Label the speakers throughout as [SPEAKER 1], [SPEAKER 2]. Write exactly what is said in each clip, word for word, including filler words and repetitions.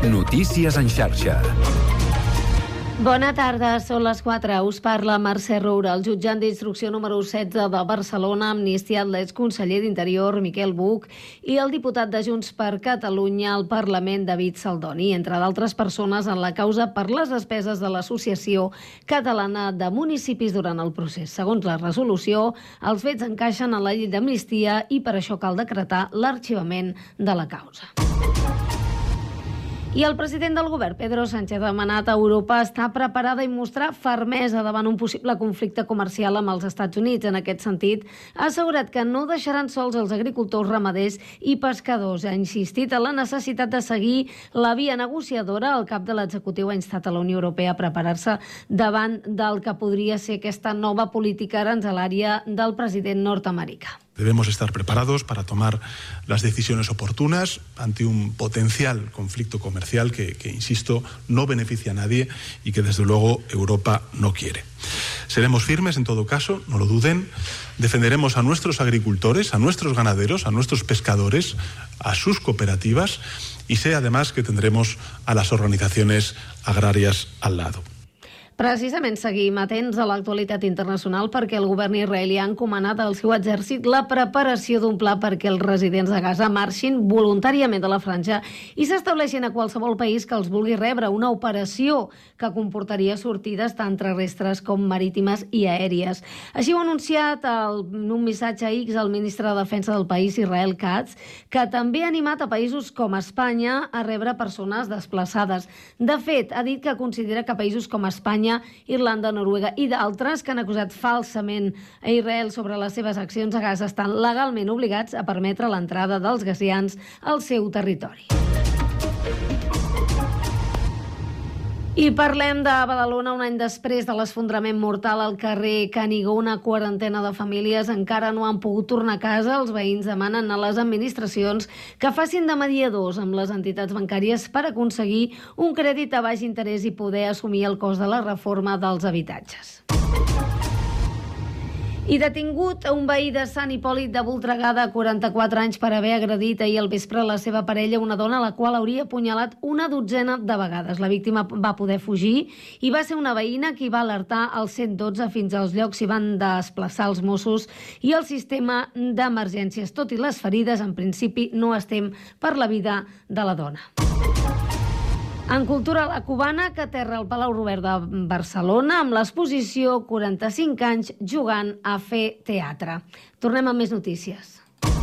[SPEAKER 1] Notícies en xarxa.
[SPEAKER 2] Bona tarda, són les quatre. Us parla Mercè Roura. El jutjant d'instrucció número setze de Barcelona ha amnistiat l'exconseller d'Interior, Miquel Buch, i el diputat de Junts per Catalunya al Parlament, David Saldoni, entre d'altres persones en la causa per les despeses de l'Associació Catalana de Municipis durant el procés. Segons la resolució, els fets encaixen en la llei d'amnistia i per això cal decretar l'arxivament de la causa. I el president del govern, Pedro Sánchez, ha demanat a Europa estar preparada i mostrar fermesa davant un possible conflicte comercial amb els Estats Units. En aquest sentit, ha assegurat que no deixaran sols els agricultors, ramaders i pescadors. Ha insistit en la necessitat de seguir la via negociadora. El cap de l'executiu ha instat a la Unió Europea a preparar-se davant del que podria ser aquesta nova política aranzelària del president nord-americà.
[SPEAKER 3] Debemos estar preparados para tomar las decisiones oportunas ante un potencial conflicto comercial que, que, insisto, no beneficia a nadie y que, desde luego, Europa no quiere. Seremos firmes en todo caso, no lo duden. Defenderemos a nuestros agricultores, a nuestros ganaderos, a nuestros pescadores, a sus cooperativas y sé además que tendremos a las organizaciones agrarias al lado.
[SPEAKER 2] Precisament seguim atents a l'actualitat internacional perquè el govern israelià ha encomanat al seu exèrcit la preparació d'un pla perquè els residents de Gaza marxin voluntàriament de la franja i s'estableixin a qualsevol país que els vulgui rebre, una operació que comportaria sortides tant terrestres com marítimes i aèries. Així ho ha anunciat el, en un missatge a X el ministre de Defensa del país, Israel Katz, que també ha animat a països com Espanya a rebre persones desplaçades. De fet, ha dit que considera que països com Espanya, Irlanda, Noruega i d'altres que han acusat falsament a Israel sobre les seves accions a Gaza estan legalment obligats a permetre l'entrada dels gazians al seu territori. I parlem de Badalona. Un any després de l'esfondrament mortal al carrer Canigó, una quarantena de famílies encara no han pogut tornar a casa. Els veïns demanen a les administracions que facin de mediadors amb les entitats bancàries per aconseguir un crèdit a baix interès i poder assumir el cost de la reforma dels habitatges. I detingut un veí de Sant Hipòlit de Voltregà de quaranta-quatre anys per haver agredit ahir al vespre la seva parella, una dona a la qual hauria apunyalat una dotzena de vegades. La víctima va poder fugir i va ser una veïna qui va alertar al cent dotze. Fins als llocs s'hi van desplaçar els Mossos i el sistema d'emergències. Tot i les ferides, en principi no estem per la vida de la dona. En cultura, la cubana que aterra al Palau Robert de Barcelona amb l'exposició quaranta-cinc anys jugant a fer teatre. Tornem amb més notícies.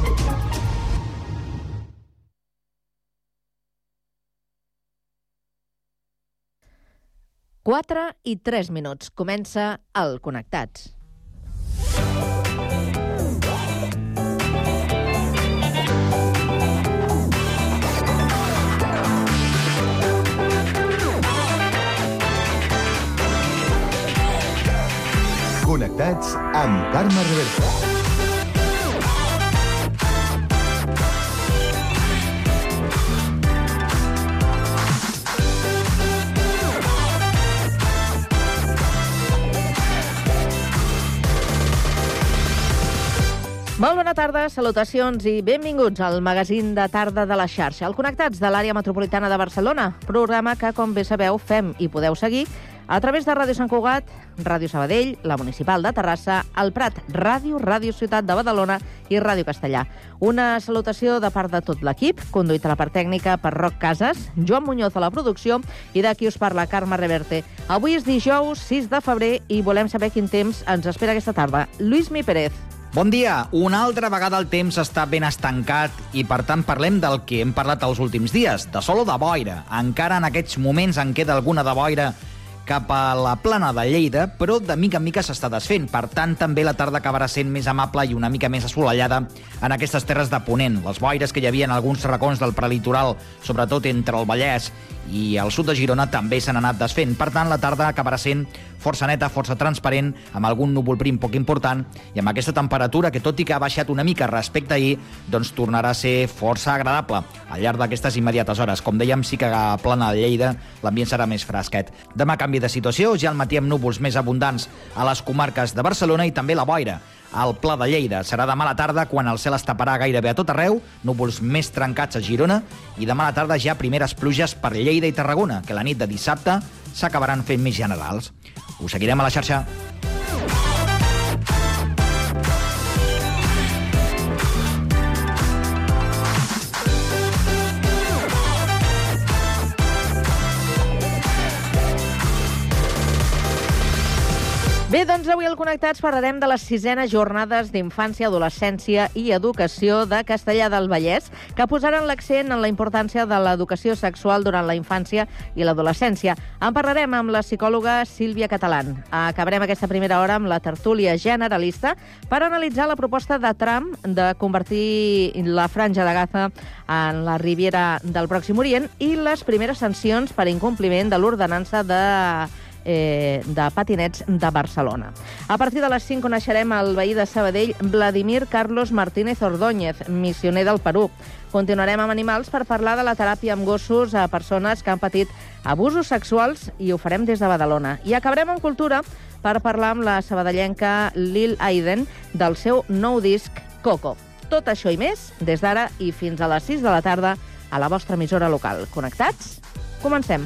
[SPEAKER 4] quatre i tres minuts. Comença el Connectats.
[SPEAKER 5] Connectats amb Carme Reversa.
[SPEAKER 4] Molt bona tarda, salutacions i benvinguts al magazín de tarda de la xarxa, el Connectats de l'àrea metropolitana de Barcelona, programa que, com bé sabeu, fem i podeu seguir a través de Ràdio Sant Cugat, Ràdio Sabadell, la Municipal de Terrassa, el Prat Ràdio, Ràdio Ciutat de Badalona i Ràdio Castellà. Una salutació de part de tot l'equip, conduït a la part tècnica per Roc Casas, Joan Muñoz a la producció i d'aquí us parla Carme Reverte. Avui és dijous sis de febrer i volem saber quin temps ens espera aquesta tarda. Lluís Mi Pérez.
[SPEAKER 6] Bon dia. Una altra vegada el temps està ben estancat i, per tant, parlem del que hem parlat els últims dies, de sol o de boira. Encara en aquests moments en queda alguna de boira cap a la plana de Lleida, però de mica en mica s'està desfent. Per tant, també la tarda acabarà sent més amable i una mica més assolellada en aquestes terres de Ponent. Les boires que hi havia en alguns racons del prelitoral, sobretot entre el Vallès i el sud de Girona, també s'han anat desfent. Per tant, la tarda acabarà sent força neta, força transparent, amb algun núvol prim poc important, i amb aquesta temperatura que, tot i que ha baixat una mica respecte a ahir, doncs tornarà a ser força agradable al llarg d'aquestes immediates hores. Com dèiem, sí que a plana de Lleida l'ambient serà més fresquet. Demà canvi canvi de situació, ja al matí amb núvols més abundants a les comarques de Barcelona i també la boira al Pla de Lleida. Serà demà a la tarda quan el cel es taparà gairebé a tot arreu, núvols més trencats a Girona i demà a la tarda ja primeres pluges per Lleida i Tarragona, que la nit de dissabte s'acabaran fent més generals. Us seguirem a la xarxa.
[SPEAKER 4] Bé, doncs avui al Connectats parlarem de les sisenes jornades d'infància, adolescència i educació de Castellar del Vallès, que posaran l'accent en la importància de l'educació sexual durant la infància i l'adolescència. En parlarem amb la psicòloga Sílvia Catalán. Acabarem aquesta primera hora amb la tertúlia generalista per analitzar la proposta de Trump de convertir la Franja de Gaza en la Riviera del Pròxim Orient i les primeres sancions per incompliment de l'ordenança de Eh, de patinets de Barcelona. A partir de les cinc coneixerem el veí de Sabadell, Vladimir Carlos Martínez Ordóñez, missioner del Perú. Continuarem amb animals per parlar de la teràpia amb gossos a persones que han patit abusos sexuals i ho farem des de Badalona. I acabarem amb cultura per parlar amb la sabadellenca Lil Aiden del seu nou disc Coco. Tot això i més des d'ara i fins a les sis de la tarda a la vostra emissora local. Connectats? Comencem.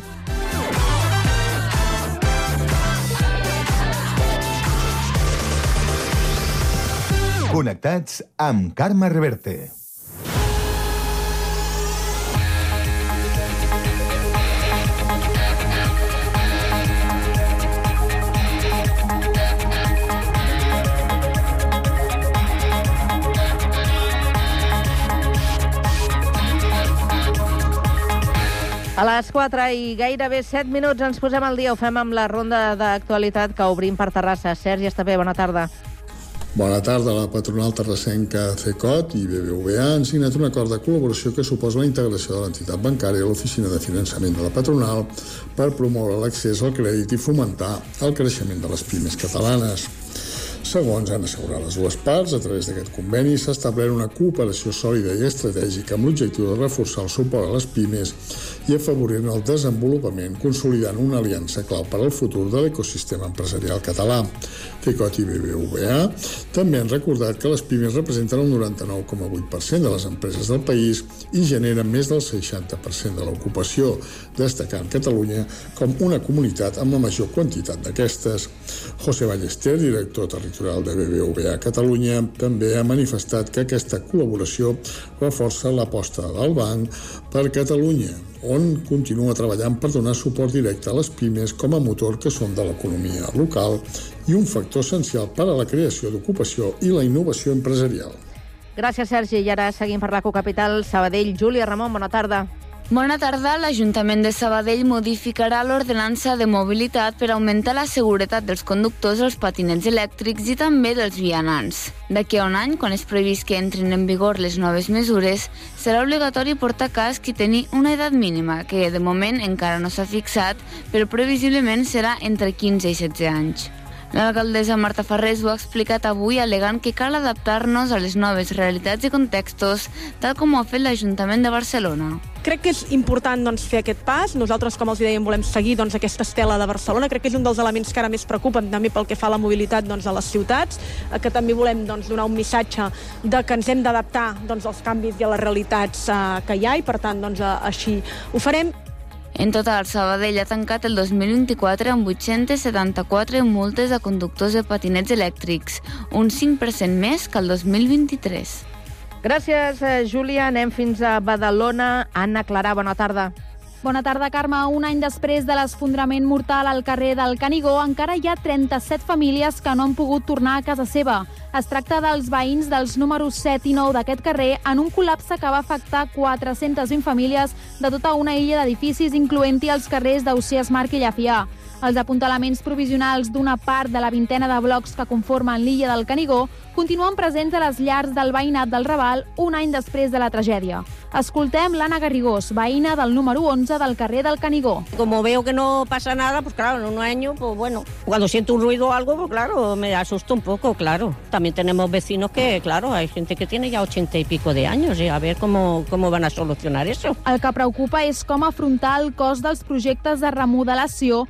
[SPEAKER 5] Connectats amb Carme Reverte.
[SPEAKER 4] A les quatre i gairebé set minuts ens posem al dia. Ho fem amb la ronda d'actualitat que obrim per Terrassa. Sergi Estapé, bona tarda.
[SPEAKER 1] Bona tarda. La patronal terrassenca CECOT i B B V A han signat un acord de col·laboració que suposa la integració de l'entitat bancària a l'oficina de finançament de la patronal per promoure l'accés al crèdit i fomentar el creixement de les pimes catalanes. Segons han assegurat les dues parts, a través d'aquest conveni s'ha establert una cooperació sòlida i estratègica amb l'objectiu de reforçar el suport a les pimes i afavorir-ne el desenvolupament, consolidant una aliança clau per al futur de l'ecosistema empresarial català. CECOT i B B V A també han recordat que les pimes representen el noranta-nou coma vuit per cent de les empreses del país i generen més del seixanta per cent de l'ocupació, destacant Catalunya com una comunitat amb la major quantitat d'aquestes. José Ballester, director territorial de B B V A Catalunya, també ha manifestat que aquesta col·laboració reforça l'aposta del banc per Catalunya, on continua treballant per donar suport directe a les pimes com a motor que són de l'economia local i un factor essencial per a la creació d'ocupació i la innovació empresarial.
[SPEAKER 4] Gràcies, Sergi. I ara seguim per l'Eco Capital. Sabadell, Júlia Ramon, bona tarda.
[SPEAKER 7] Bona tarda. L'Ajuntament de Sabadell modificarà l'ordenança de mobilitat per augmentar la seguretat dels conductors dels patinets elèctrics i també dels vianants. D'aquí a un any, quan és previst que entrin en vigor les noves mesures, serà obligatori portar casc i tenir una edat mínima, que de moment encara no s'ha fixat, però previsiblement serà entre quinze i setze anys. L'alcaldessa Marta Farrés ho ha explicat avui alegant que cal adaptar-nos a les noves realitats i contextos, tal com ho ha fet l'Ajuntament de Barcelona.
[SPEAKER 8] Crec que és important doncs, fer aquest pas. Nosaltres, com els dèiem, volem seguir doncs, aquesta estela de Barcelona. Crec que és un dels elements que ara més preocupen també pel que fa a la mobilitat doncs, a les ciutats, que també volem doncs, donar un missatge de que ens hem d'adaptar doncs, als canvis i a les realitats eh, que hi ha i, per tant, doncs, així ho farem.
[SPEAKER 7] En total, Sabadell ha tancat el dos mil vint-i-quatre amb vuit-cents setanta-quatre multes a conductors de patinets elèctrics, un cinc per cent més que el dos mil vint-i-tres.
[SPEAKER 4] Gràcies, Júlia. Anem fins a Badalona. Anna Clarà, bona tarda.
[SPEAKER 9] Bona tarda, Carme. Un any després de l'esfondrament mortal al carrer del Canigó, encara hi ha trenta-set famílies que no han pogut tornar a casa seva. Es tracta dels veïns dels números set i nou d'aquest carrer en un col·lapse que va afectar quatre-centes vint famílies de tota una illa d'edificis, incloent-hi els carrers d'Ausiàs Marc i Llafià. Els apuntalaments provisionals d'una part de la vintena de blocs que conformen l'illa del Canigó continuen presents a les llars del veïnat del Raval un any després de la tragèdia. Escoltem l'Anna Garrigós, veïna del número once del carrer del Canigó.
[SPEAKER 10] Como veo que no pasa nada, pues claro, en un año, pues bueno, cuando siento un ruido o algo, pues claro, me asusta un poco, claro. También tenemos vecinos que, claro, hay gente que tiene ya ochenta y pico de años, y a ver cómo, cómo van a solucionar eso.
[SPEAKER 9] El que preocupa és com afrontar el cost dels projectes de remodelació dels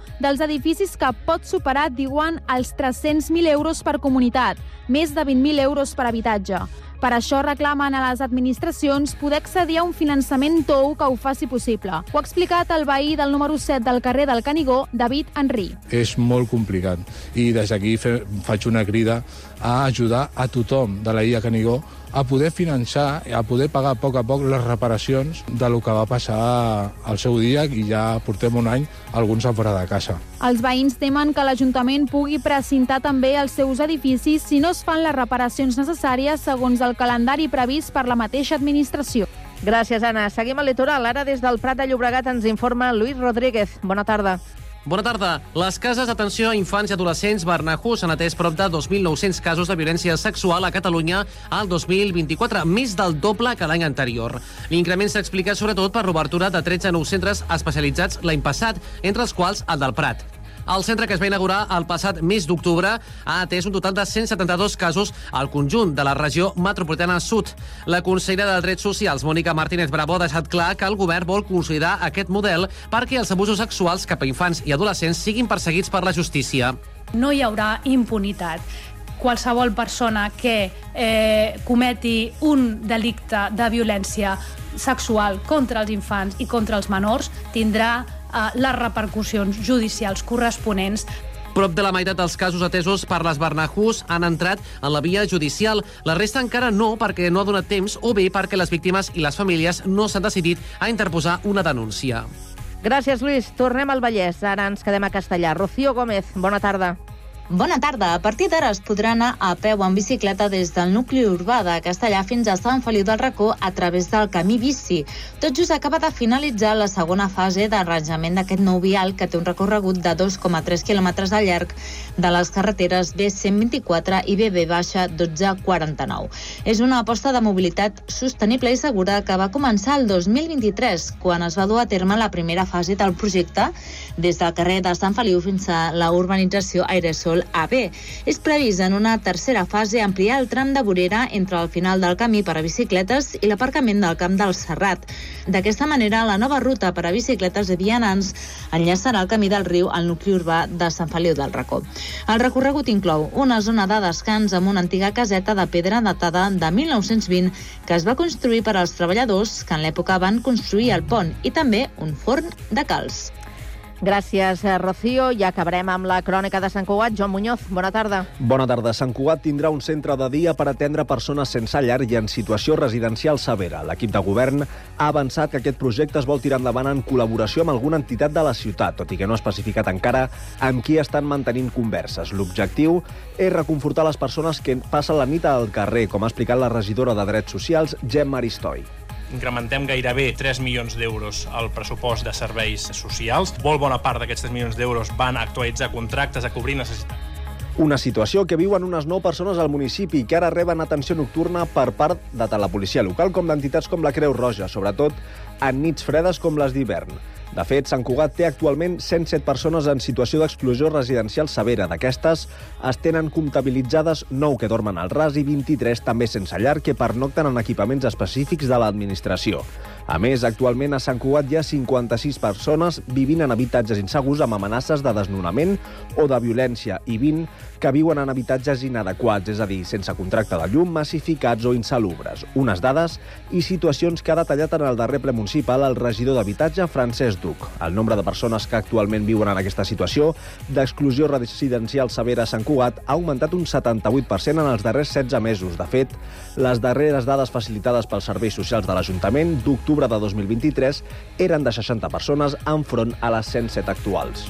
[SPEAKER 9] edificis que pot superar, diuen, els tres-cents mil euros per comunitat, més de vint mil euros per habitatge. Per això reclamen a les administracions poder accedir a un finançament tou que ho faci possible. Ho ha explicat el veí del número set del carrer del Canigó, David Henry.
[SPEAKER 11] És molt complicat i des d'aquí faig una crida a ajudar a tothom de la illa Canigó a poder finançar, a poder pagar a poc a poc les reparacions de lo que va passar al seu dia i ja portem un any alguns a fora de casa.
[SPEAKER 9] Els veïns temen que l'Ajuntament pugui precintar també els seus edificis si no es fan les reparacions necessàries segons el calendari previst per la mateixa administració.
[SPEAKER 4] Gràcies, Anna. Seguim al litoral. Ara des del Prat de Llobregat ens informa Luis Rodríguez. Bona tarda.
[SPEAKER 12] Bona tarda. Les cases d'atenció a infants i adolescents Barnahus han atès prop de dos mil nou-cents casos de violència sexual a Catalunya al dos mil vint-i-quatre, més del doble que l'any anterior. L'increment s'explica sobretot per l'obertura de tretze nous centres especialitzats l'any passat, entre els quals el del Prat. El centre, que es va inaugurar el passat mes d'octubre, ha atès un total de cent setanta-dos casos al conjunt de la regió metropolitana sud. La consellera de Drets Socials, Mònica Martínez Bravo, ha deixat clar que el govern vol consolidar aquest model perquè els abusos sexuals cap a infants i adolescents siguin perseguits per la justícia.
[SPEAKER 13] No hi haurà impunitat. Qualsevol persona que eh, cometi un delicte de violència sexual contra els infants i contra els menors tindrà eh, les repercussions judicials corresponents.
[SPEAKER 12] Prop de la meitat dels casos atesos per les Barnahus han entrat en la via judicial. La resta encara no, perquè no ha donat temps o bé perquè les víctimes i les famílies no s'han decidit a interposar una denúncia.
[SPEAKER 4] Gràcies, Lluís. Tornem al Vallès. Ara ens quedem a Castellar. Rocío Gómez, bona tarda.
[SPEAKER 14] Bona tarda. A partir d'ara es podrà anar a peu o en bicicleta des del nucli urbà de Castellar fins a Sant Feliu del Racó a través del camí bici. Tot just acaba de finalitzar la segona fase d'arranjament d'aquest nou vial que té un recorregut de dos coma tres quilòmetres al llarg de les carreteres B cent vint-i-quatre i B B dotze quaranta-nou. És una aposta de mobilitat sostenible i segura que va començar el dos mil vint-i-tres, quan es va dur a terme la primera fase del projecte des del carrer de Sant Feliu fins a la urbanització Airesol A B. És previst en una tercera fase ampliar el tram de vorera entre el final del camí per a bicicletes i l'aparcament del Camp del Serrat. D'aquesta manera, la nova ruta per a bicicletes i vianants enllaçarà el camí del riu al nucli urbà de Sant Feliu del Racó. El recorregut inclou una zona de descans amb una antiga caseta de pedra datada de mil nou-cents vint que es va construir per als treballadors que en l'època van construir el pont i també un forn de calç.
[SPEAKER 4] Gràcies, Rocío. Ja acabarem amb la crònica de Sant Cugat. Joan Muñoz, bona tarda.
[SPEAKER 15] Bona tarda. Sant Cugat tindrà un centre de dia per atendre persones sense llar i en situació residencial severa. L'equip de govern ha avançat que aquest projecte es vol tirar endavant en col·laboració amb alguna entitat de la ciutat, tot i que no ha especificat encara amb qui estan mantenint converses. L'objectiu és reconfortar les persones que passen la nit al carrer, com ha explicat la regidora de Drets Socials, Gemma Aristoi.
[SPEAKER 16] Incrementem gairebé tres milions d'euros al pressupost de serveis socials. Molt bona part d'aquests tres milions d'euros van a actualitzar contractes, a cobrir necessitats.
[SPEAKER 15] Una situació que viuen unes nou persones al municipi i que ara reben atenció nocturna per part de tant la policia local com d'entitats com la Creu Roja, sobretot en nits fredes com les d'hivern. De fet, Sant Cugat té actualment cent set persones en situació d'exclusió residencial severa. D'aquestes, es tenen comptabilitzades nou que dormen al ras i vint-i-tres també sense llar que pernocten en equipaments específics de l'administració. A més, actualment a Sant Cugat hi ha cinquanta-sis persones vivint en habitatges insegurs amb amenaces de desnonament o de violència i vint que viuen en habitatges inadequats, és a dir, sense contracte de llum, massificats o insalubres. Unes dades i situacions que ha detallat en el darrer ple municipal el regidor d'Habitatge, Francesc Duc. El nombre de persones que actualment viuen en aquesta situació d'exclusió residencial severa a Sant Cugat ha augmentat un setanta-vuit per cent en els darrers setze mesos. De fet, les darreres dades facilitades pels serveis socials de l'Ajuntament d'octubre de dos mil vint-i-tres eren de seixanta persones enfront a les cent set actuals.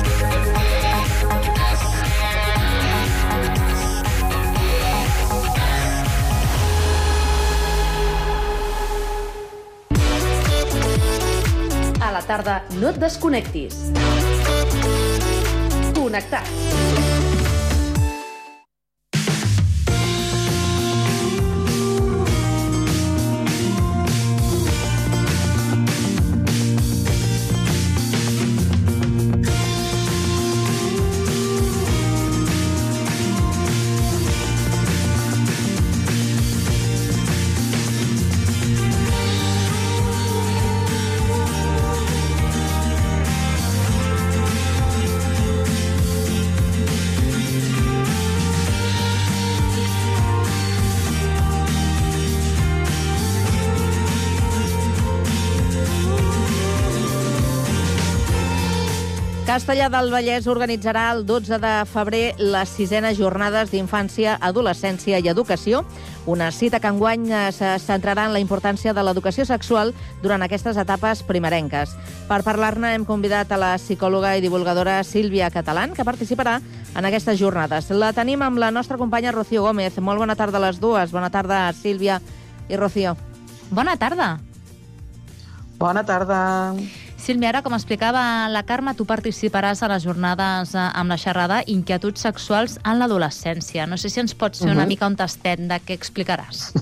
[SPEAKER 17] A la tarda no et desconnectis. Connectats.
[SPEAKER 4] Castellar del Vallès organitzarà el dotze de febrer les sisenes jornades d'infància, adolescència i educació, una cita que enguany se centrarà en la importància de l'educació sexual durant aquestes etapes primerenques. Per parlar-ne hem convidat a la psicòloga i divulgadora Sílvia Catalán, que participarà en aquestes jornades. La tenim amb la nostra companya Rocío Gómez. Molt bona tarda a les dues. Bona tarda, Sílvia i Rocío.
[SPEAKER 9] Bona tarda.
[SPEAKER 18] Bona tarda.
[SPEAKER 9] Sílvia, ara, com explicava la Carme, tu participaràs a les jornades amb la xerrada Inquietuds sexuals en l'adolescència. No sé si ens pots fer una uh-huh. mica un tastet de què explicaràs.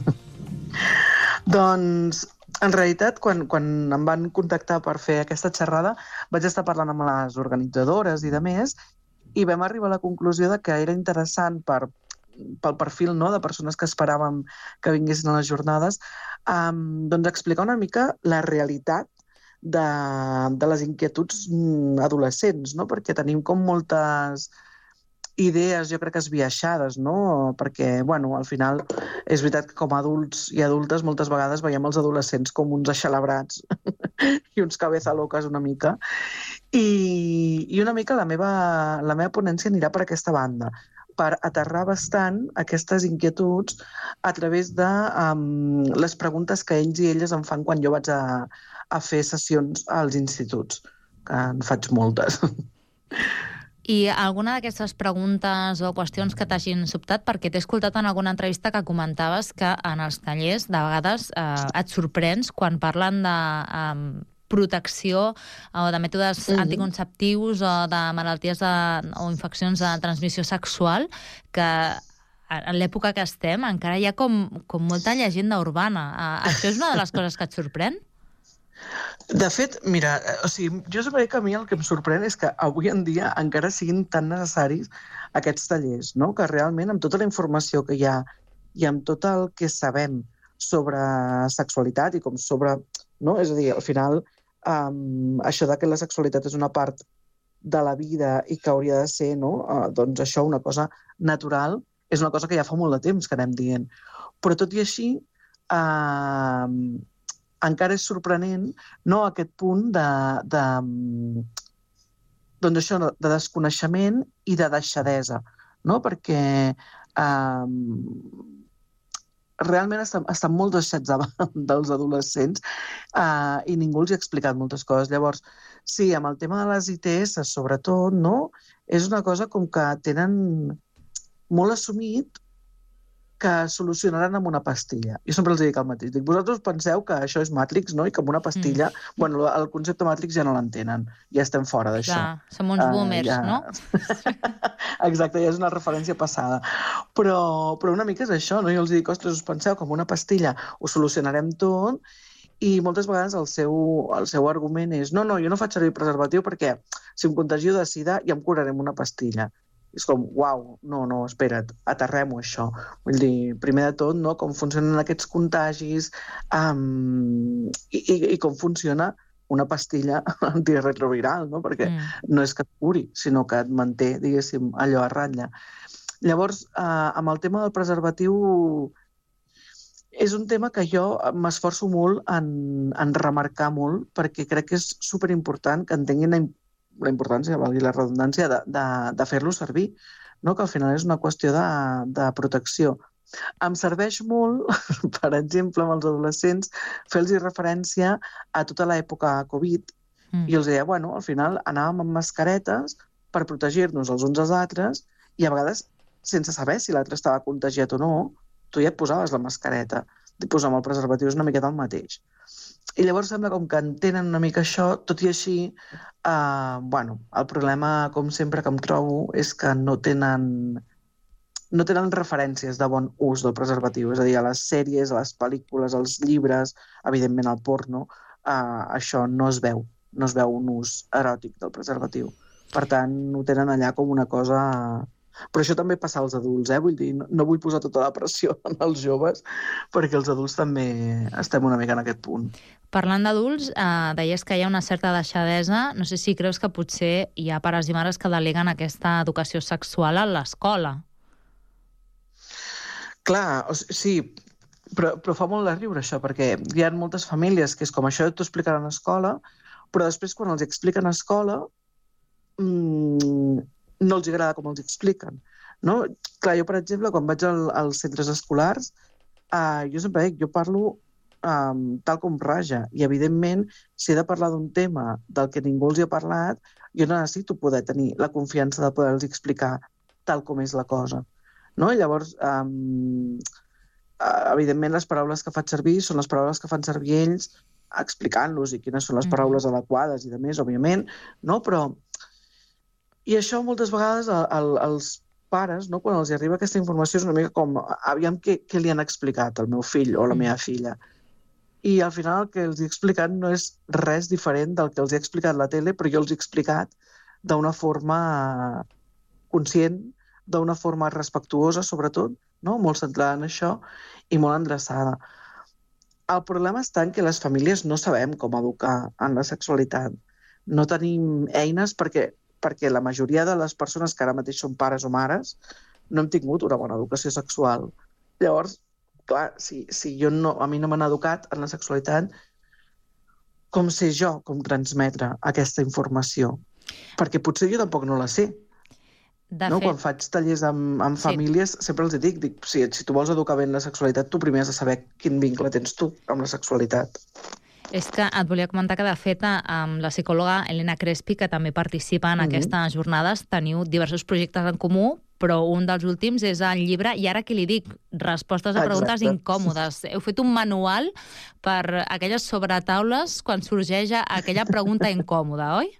[SPEAKER 18] Doncs, en realitat, quan, quan em van contactar per fer aquesta xerrada, vaig estar parlant amb les organitzadores i de més, i vam arribar a la conclusió de que era interessant per, pel perfil, no?, de persones que esperàvem que vinguessin a les jornades, um, doncs explicar una mica la realitat De, de les inquietuds adolescents, no? Perquè tenim com moltes idees, jo crec que esbiaixades, no? Perquè, bueno, al final és veritat que com a adults i adultes moltes vegades veiem els adolescents com uns aixelebrats i uns cabeza locas una mica. I, i una mica la meva, la meva ponència anirà per aquesta banda, per aterrar bastant aquestes inquietuds a través de um, les preguntes que ells i elles em fan quan jo vaig a, a fer sessions als instituts, que en faig moltes.
[SPEAKER 9] I alguna d'aquestes preguntes o qüestions que t'hagin sobtat, perquè t'he escoltat en alguna entrevista que comentaves que en els tallers de vegades eh, et sorprens quan parlen de eh, protecció o de mètodes mm-hmm. anticonceptius o de malalties de, o infeccions de transmissió sexual, que en l'època que estem encara hi ha com, com molta llegenda urbana. Això és una de les coses que et sorprèn?
[SPEAKER 18] De fet, mira, o sigui, jo sempre dic que a mi el que em sorprèn és que avui en dia encara siguin tan necessaris aquests tallers, no? Que realment amb tota la informació que hi ha i amb tot el que sabem sobre sexualitat i com sobre... No? És a dir, al final, um, això de que la sexualitat és una part de la vida i que hauria de ser, no? Uh, doncs això, una cosa natural, és una cosa que ja fa molt de temps que anem dient. Però tot i així... Uh, encara és sorprenent, no, aquest punt de, de, doncs això, de desconeixement i de deixadesa, no? Perquè eh, realment estan, estan molt deixats davant dels adolescents eh, i ningú els ha explicat moltes coses. Llavors, sí, amb el tema de les I T S, sobretot, no? És una cosa com que tenen molt assumit que solucionaran amb una pastilla. Jo sempre els dic el mateix. Dic, vosaltres penseu que això és Matrix, no? I que amb una pastilla... Mm. Bueno, el concepte Matrix ja no l'entenen. Ja estem fora d'això.
[SPEAKER 9] Clar, som uns boomers, uh, ja... no?
[SPEAKER 18] Exacte, ja és una referència passada. Però, però una mica és això, no? Jo els dic, ostres, us penseu que amb una pastilla ho solucionarem tot, i moltes vegades el seu, el seu argument és no, no, jo no faig servir preservatiu perquè si em contagio de sida ja em curaré amb una pastilla. És com, uau, no, no, espera't, aterrem-ho, això. Vull dir, primer de tot, no, com funcionen aquests contagis um, i, i, i com funciona una pastilla antirretroviral, no? Perquè mm. no és que et curi, sinó que et manté, diguéssim, allò a ratlla. Llavors, uh, amb el tema del preservatiu, és un tema que jo m'esforço molt en, en remarcar molt, perquè crec que és superimportant que entenguin la la importància, valgui la redundància, de, de, de fer-lo servir, no? Que al final és una qüestió de, de protecció. Em serveix molt, per exemple, amb els adolescents, fer-los referència a tota l'època Covid, mm. i els deia, bueno, al final anàvem amb mascaretes per protegir-nos els uns als altres, i a vegades, sense saber si l'altre estava contagiat o no, tu ja et posaves la mascareta, i posar amb el preservatiu és una miqueta el mateix. I llavors sembla com que entenen una mica això, tot i així, eh, bueno, el problema, com sempre, que em trobo és que no tenen, no tenen referències de bon ús del preservatiu. És a dir, a les sèries, a les pel·lícules, als llibres, evidentment al porno, eh, això no es veu, no es veu un ús eròtic del preservatiu. Per tant, ho tenen allà com una cosa... Però això també passa als adults, eh? Vull dir, no, no vull posar tota la pressió en els joves, perquè els adults també estem una mica en aquest punt.
[SPEAKER 9] Parlant d'adults, eh, deies que hi ha una certa deixadesa. No sé si creus que potser hi ha pares i mares que deleguen aquesta educació sexual a l'escola.
[SPEAKER 18] Clar, o sigui, sí, però, però fa molt de riure això, perquè hi ha moltes famílies que és com això t'ho explicaran a escola, però després quan els expliquen a escola mmm, no els agrada com els expliquen. No? Clar, jo, per exemple, quan vaig al, als centres escolars, uh, jo sempre dic, jo parlo um, tal com raja, i evidentment, si he de parlar d'un tema del que ningú els hi ha parlat, jo necessito poder tenir la confiança de poder-los explicar tal com és la cosa. No? I llavors, um, evidentment, les paraules que faig servir són les paraules que fan servir ells, explicant-los i quines són les paraules adequades i de més, òbviament, no? Però... I això moltes vegades el, el, els pares, no, quan els arriba aquesta informació, és una mica com, aviam què, què li han explicat al meu fill o a la meva filla. I al final el que els he explicat no és res diferent del que els he explicat a la tele, però jo els he explicat d'una forma conscient, d'una forma respectuosa, sobretot, no? Molt centrada en això i molt endreçada. El problema està en que les famílies no sabem com educar en la sexualitat. No tenim eines perquè perquè la majoria de les persones que ara mateix són pares o mares no hem tingut una bona educació sexual. Llavors, clar, si, si jo no, a mi no m'han educat en la sexualitat, com sé jo com transmetre aquesta informació? Perquè potser jo tampoc no la sé.
[SPEAKER 19] De
[SPEAKER 18] no?
[SPEAKER 19] fet...
[SPEAKER 18] Quan faig tallers amb, amb
[SPEAKER 19] Sí.
[SPEAKER 18] famílies, sempre els dic, dic si, si tu vols educar bé en la sexualitat, tu primer has de saber quin vincle tens tu amb la sexualitat.
[SPEAKER 19] És que et volia comentar que, de fet, amb la psicòloga Elena Crespi, que també participa en
[SPEAKER 18] Mhm.
[SPEAKER 19] aquestes jornades, teniu diversos projectes en comú, però un dels últims és el llibre I ara què li dic? Respostes a preguntes
[SPEAKER 18] Exacte.
[SPEAKER 19] incòmodes. Heu fet un manual per aquelles sobretaules quan sorgeix aquella pregunta incòmoda, oi?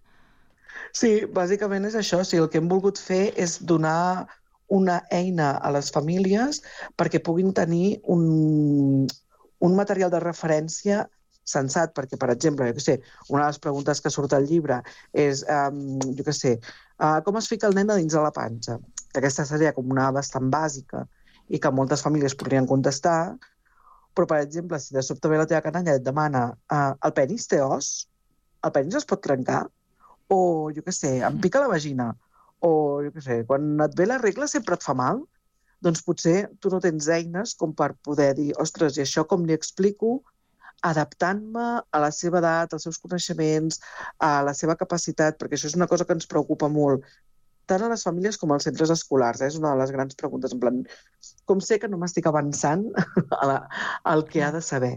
[SPEAKER 18] Sí, bàsicament és això. O sigui, el que hem volgut fer és donar una eina a les famílies perquè puguin tenir un, un material de referència sensat, perquè, per exemple, jo què sé, una de les preguntes que surt al llibre és, um, jo què sé, uh, com es fica el nen a dins de la panxa? Aquesta seria com una bastant bàsica i que moltes famílies podrien contestar, però, per exemple, si de sobte ve la teva canalla i et demana uh, el penis té os? El penis es pot trencar? O, jo què sé, em pica la vagina? O, jo què sé, quan et ve la regla sempre et fa mal? Doncs potser tu no tens eines com per poder dir, ostres, i això com li explico adaptant-me a la seva edat, als seus coneixements, a la seva capacitat, perquè això és una cosa que ens preocupa molt, tant a les famílies com als centres escolars. Eh? És una de les grans preguntes, en plan, com sé que no m'estic avançant a la, al que ha de saber?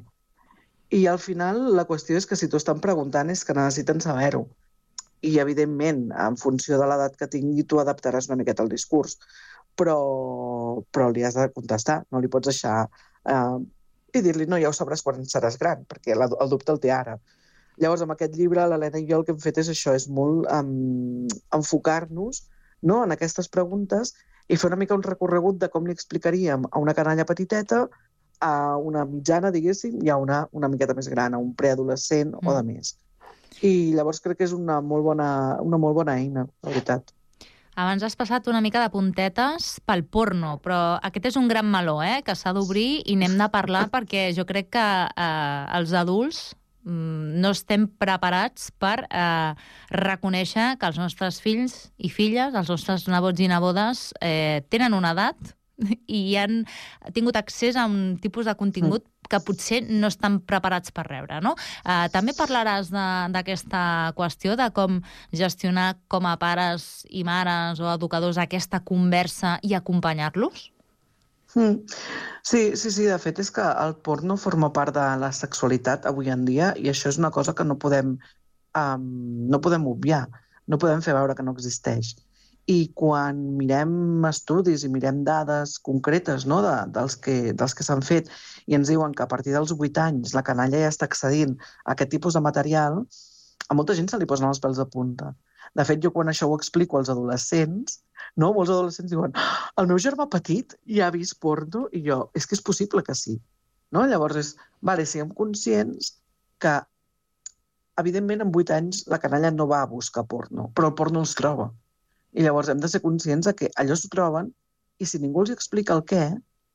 [SPEAKER 18] I al final la qüestió és que si t'ho estan preguntant és que necessiten saber-ho. I, evidentment, en funció de l'edat que tingui, tu adaptaràs una miqueta el discurs. Però, però li has de contestar, no li pots deixar... Eh, i dir-li, no, ja ho sabràs quan seràs gran, perquè la, el dubte el té ara. Llavors, amb aquest llibre, l'Helena i jo el que hem fet és això, és molt um, enfocar-nos, no?, en aquestes preguntes i fer una mica un recorregut de com li explicaríem a una canalla petiteta, a una mitjana, diguéssim, i a una una miqueta més gran, a un preadolescent mm. o de més. I llavors crec que és una molt bona, una molt bona eina, la veritat.
[SPEAKER 19] Abans has passat una mica de puntetes pel porno, però aquest és un gran meló, eh?, que s'ha d'obrir i n'hem de parlar perquè jo crec que eh, els adults mm, no estem preparats per eh, reconèixer que els nostres fills i filles, els nostres nebots i nebodes, eh, tenen una edat i han tingut accés a un tipus de contingut que potser no estan preparats per rebre, no? Eh, també parlaràs d'aquesta qüestió, de com gestionar com a pares i mares o educadors aquesta conversa i acompanyar-los?
[SPEAKER 18] Mm. Sí, sí, sí, de fet és que el porno forma part de la sexualitat avui en dia i això és una cosa que no podem, um, no podem obviar, no podem fer veure que no existeix. I quan mirem estudis i mirem dades concretes, no?, de, dels que, dels que s'han fet i ens diuen que a partir dels vuit anys la canalla ja està accedint a aquest tipus de material, a molta gent se li posen els pèls de punta. De fet, jo quan això ho explico als adolescents, no?, molts adolescents diuen el meu germà petit ja ha vist porno i jo, és que és possible que sí. No? Llavors és, vale, siguem conscients que evidentment en vuit anys la canalla no va a buscar porno, però el porno els troba. I llavors hem de ser conscients que allò s'ho troben i si ningú els explica el què,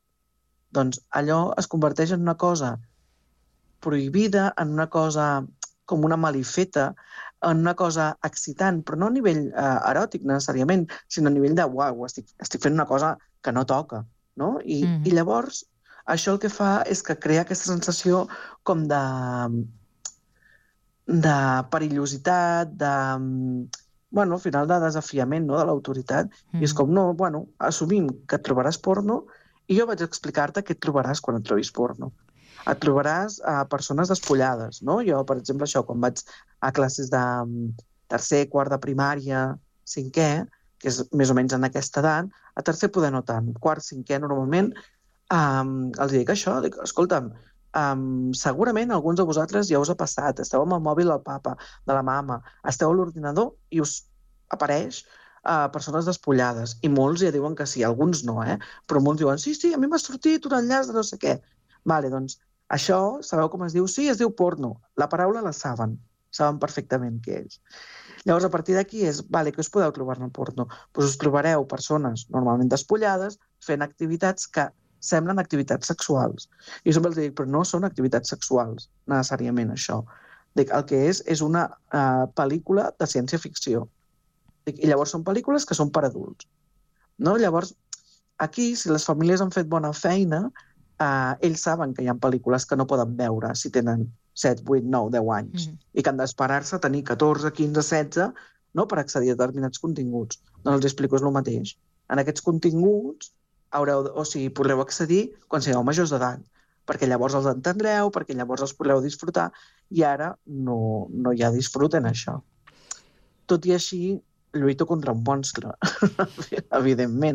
[SPEAKER 18] doncs allò es converteix en una cosa prohibida, en una cosa com una malifeta, en una cosa excitant, però no a nivell eh, eròtic necessàriament, sinó a nivell de uau, estic, estic fent una cosa que no toca. No? I, mm-hmm. I llavors això el que fa és que crea aquesta sensació com de, de perillositat, de... bueno, al final de desafiament, no?, de l'autoritat. Mm. I és com, no, bueno, assumim que et trobaràs porno i jo vaig explicar-te què et trobaràs quan et trobis porno. Et trobaràs a persones despullades, no? Jo, per exemple, això, quan vaig a classes de tercer, quart de primària, cinquè, que és més o menys en aquesta edat, a tercer poder no tant, quart, cinquè, normalment, um, els dic això, dic, escolta'm, um, segurament alguns de vosaltres ja us ha passat, esteu amb el mòbil del papa, de la mama, esteu a l'ordinador i us apareix uh, persones despullades, i molts ja diuen que sí, alguns no, eh? Però molts diuen, sí, sí, a mi m'ha sortit un enllaç de no sé què. Vale, doncs, això, sabeu com es diu? Sí, es diu porno. La paraula la saben. Saben perfectament què és. Llavors, a partir d'aquí és, vale, què us podeu trobar en el porno? Doncs us trobareu persones normalment despullades fent activitats que semblen activitats sexuals. I sempre els dic, però no són activitats sexuals, necessàriament, això. Dic, el que és és una uh, pel·lícula de ciència-ficció. Dic, i llavors són pel·lícules que són per adults. No? Llavors, aquí, si les famílies han fet bona feina, Uh, ells saben que hi ha pel·lícules que no poden veure si tenen set, vuit, nou, deu anys mm. i que han d'esperar-se a tenir catorze, quinze, setze, no?, per accedir a determinats continguts. Doncs els explico és el mateix. En aquests continguts haureu, o sigui, podreu accedir quan sigueu majors d'edat, perquè llavors els entendreu, perquè llavors els podreu disfrutar, i ara no, no hi ha disfrut en això. Tot i així, lluito contra un monstre, evidentment,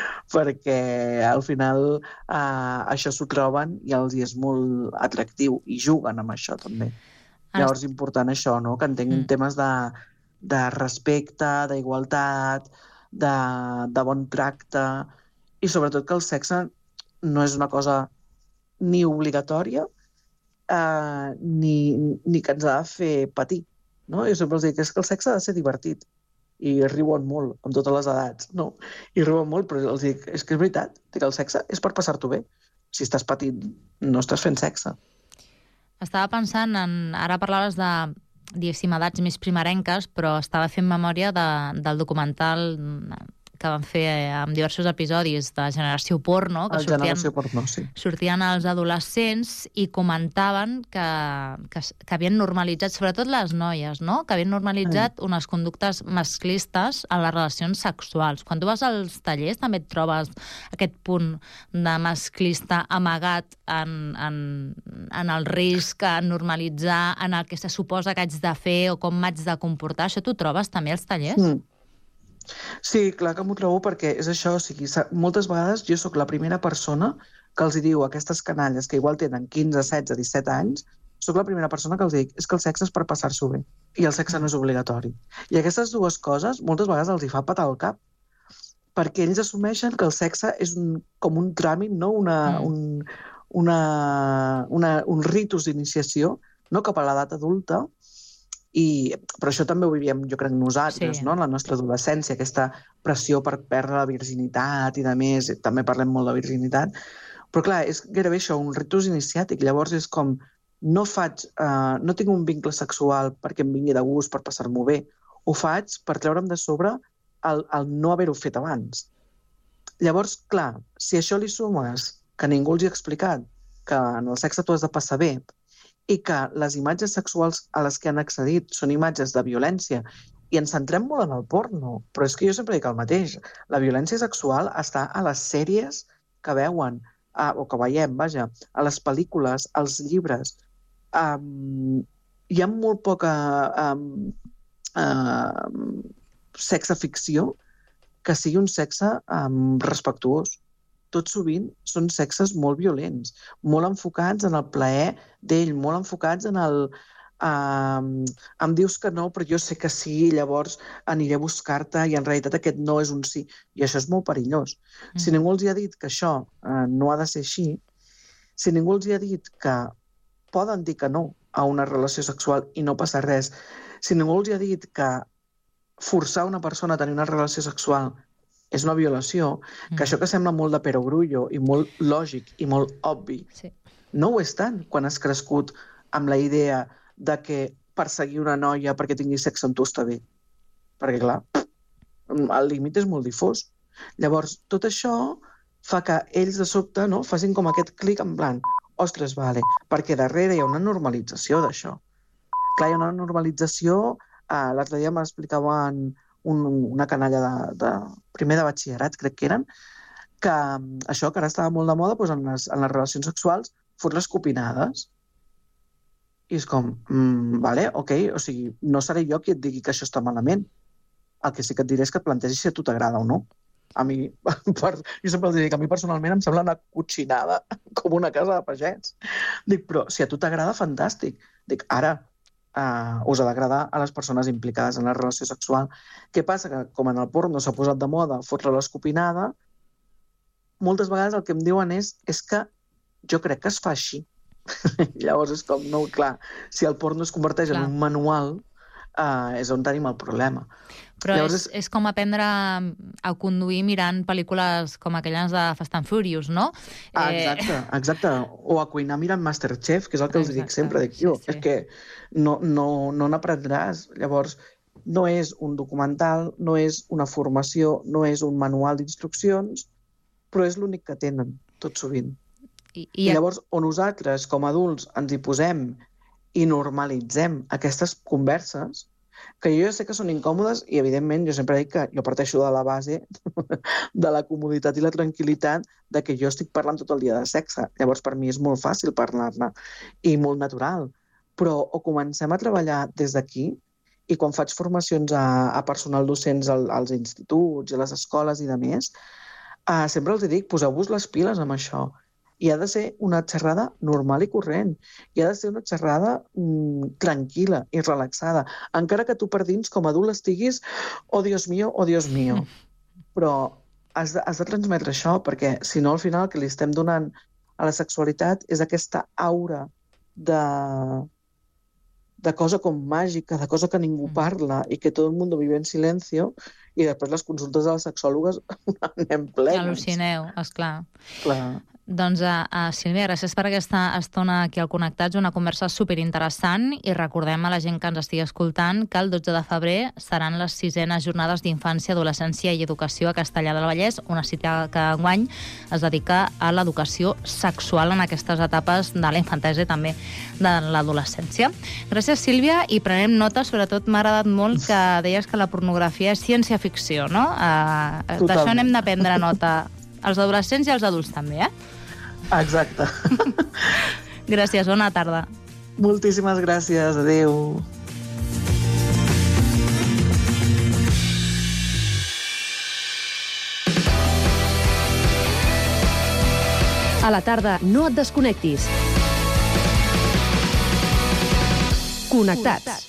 [SPEAKER 18] perquè al final eh, això s'ho troben i els hi és molt atractiu i juguen amb això també. Llavors és important això, no?, que entenguin mm. temes de, de respecte, d'igualtat, de, de bon tracte, i sobretot que el sexe no és una cosa ni obligatòria eh, ni, ni que ens ha de fer patir. No? Jo sempre els dic que és que el sexe ha de ser divertit, i riuen molt, amb totes les edats, no? I riuen molt, però els dic, és que és veritat, que el sexe és per passar-t'ho bé. Si estàs patint, no estàs fent sexe.
[SPEAKER 19] Estava pensant en... Ara parlaves de, diguéssim, edats més primerenques, però estava fent memòria de, del documental que van fer amb diversos episodis de Generació Porno, que sortien,
[SPEAKER 18] Generació Porno, sí.
[SPEAKER 19] sortien els adolescents i comentaven que, que, que havien normalitzat, sobretot les noies, no?, que havien normalitzat mm. unes conductes masclistes en les relacions sexuals. Quan tu vas als tallers també et trobes aquest punt de masclista amagat en, en, en el risc, en normalitzar, en el que se suposa que haig de fer o com m'haig de comportar. Això t'ho trobes també als tallers?
[SPEAKER 18] Mm. Sí, clar que m'ho trobo, perquè és això, o sigui, moltes vegades jo sóc la primera persona que els diu a aquestes canalles que igual tenen quinze, setze, disset anys, sóc la primera persona que els dic, és que el sexe és per passar-s'ho bé, i el sexe no és obligatori. I aquestes dues coses moltes vegades els hi fa patar el cap, perquè ells assumeixen que el sexe és un, com un tràmit, no? una, mm. un, una, una, un ritus d'iniciació, no?, cap a l'edat adulta. I, però això també ho vivíem, jo crec, nosaltres, sí. no?, en la nostra adolescència, aquesta pressió per perdre la virginitat i de més, també parlem molt de virginitat, però clar, és gairebé això, un ritus iniciàtic. Llavors és com, no faig, uh, no tinc un vincle sexual perquè em vingui de gust, per passar-m'ho bé, ho faig per treure'm de sobre el, el no haver-ho fet abans. Llavors, clar, si això li sumes que ningú els hi ha explicat que en el sexe tu has de passar bé, i que les imatges sexuals a les que han accedit són imatges de violència, i ens centrem molt en el porno, però és que jo sempre dic el mateix. La violència sexual està a les sèries que veuen, a, o que veiem, vaja, a les pel·lícules, als llibres. Um, hi ha molt poca um, uh, sexe-ficció que sigui un sexe um, respectuós. Tot sovint són sexes molt violents, molt enfocats en el plaer d'ell, molt enfocats en el... Uh, em dius que no, però jo sé que sí, llavors aniré a buscar-te, i en realitat aquest no és un sí. I això és molt perillós. Mm. Si ningú els hi ha dit que això uh, no ha de ser així, si ningú els hi ha dit que poden dir que no a una relació sexual i no passa res, si ningú els hi ha dit que forçar una persona a tenir una relació sexual és una violació, que mm. això que sembla molt de perogrullo i molt lògic i molt obvi, sí. no ho és tant quan has crescut amb la idea de que perseguir una noia perquè tingui sexe amb tu està bé. Perquè, clar, el límit és molt difós. Llavors, tot això fa que ells de sobte no, facin com aquest clic en plan, ostres, vale, perquè darrere hi ha una normalització d'això. Clar, hi ha una normalització, eh, l'altre dia m'explicaven un, una canalla de, de primer de batxillerat, crec que eren, que això que ara estava molt de moda, doncs en, les, en les relacions sexuals, fot les copinades. I és com, mm, vale, ok, o sigui, no seré jo qui et digui que això està malament. El que sí que et diré és que et plantegis si a tu t'agrada o no. A mi, per, jo sempre els dic, a mi personalment em sembla una cotxinada com una casa de pagès. Dic, però si a tu t'agrada, fantàstic. Dic, ara, uh, us ha d'agradar a les persones implicades en la relació sexual. Què passa? Que com en el porno s'ha posat de moda fotre l'escopinada, moltes vegades el que em diuen és, és que jo crec que es fa així. Llavors és com, no, clar, si el porno es converteix clar. en un manual, uh, és on tenim el problema.
[SPEAKER 19] Però Llavors és, és... és com aprendre a conduir mirant pel·lícules com aquelles de Fast and Furious, no?
[SPEAKER 18] Ah, exacte, eh... exacte. O a cuinar mirant Masterchef, que és el que exacte. els dic sempre. Dic, jo, sí, sí. és que no, no, no n'aprendràs. Llavors, no és un documental, no és una formació, no és un manual d'instruccions, però és l'únic que tenen, tot sovint. I, i... I llavors, on nosaltres, com a adults, ens hi posem i normalitzem aquestes converses, que jo ja sé que són incòmodes i, evidentment, jo sempre dic que jo parteixo de la base de la comoditat i la tranquil·litat de que jo estic parlant tot el dia de sexe. Llavors, per mi és molt fàcil parlar-ne i molt natural. Però o comencem a treballar des d'aquí i quan faig formacions a, a personal docents al, als instituts i a les escoles i de més, eh, sempre els dic, poseu-vos les piles amb això. I ha de ser una xerrada normal i corrent. I ha de ser una xerrada mm, tranquil·la i relaxada. Encara que tu per dins, com a adult, estiguis oh, Dios mío, oh, Dios mío. Però has de, has de transmetre això, perquè si no, al final, el que li estem donant a la sexualitat és aquesta aura de, de cosa com màgica, de cosa que ningú parla i que tot el món vive en silencio, i després les consultes de les sexòlogues anem plenes.
[SPEAKER 19] Al·lucineu, esclar.
[SPEAKER 18] Clar.
[SPEAKER 19] Doncs, uh, uh, Sílvia, gràcies per aquesta estona aquí al Connectats, una conversa superinteressant, i recordem a la gent que ens estigui escoltant que el dotze de febrer seran les sisenes jornades d'infància, adolescència i educació a Castellar del Vallès, una cita que enguany es dedica a l'educació sexual en aquestes etapes de la infantesa i també de l'adolescència. Gràcies, Sílvia, i prenem nota, sobretot m'ha agradat molt que deies que la pornografia és ciència-ficció, no? Uh, D'això n'hem de prendre nota, els adolescents i els adults també, eh?
[SPEAKER 18] Exacte.
[SPEAKER 19] Gràcies, bona tarda.
[SPEAKER 18] Moltíssimes gràcies, adéu.
[SPEAKER 17] A la tarda no et desconnectis. Connectats.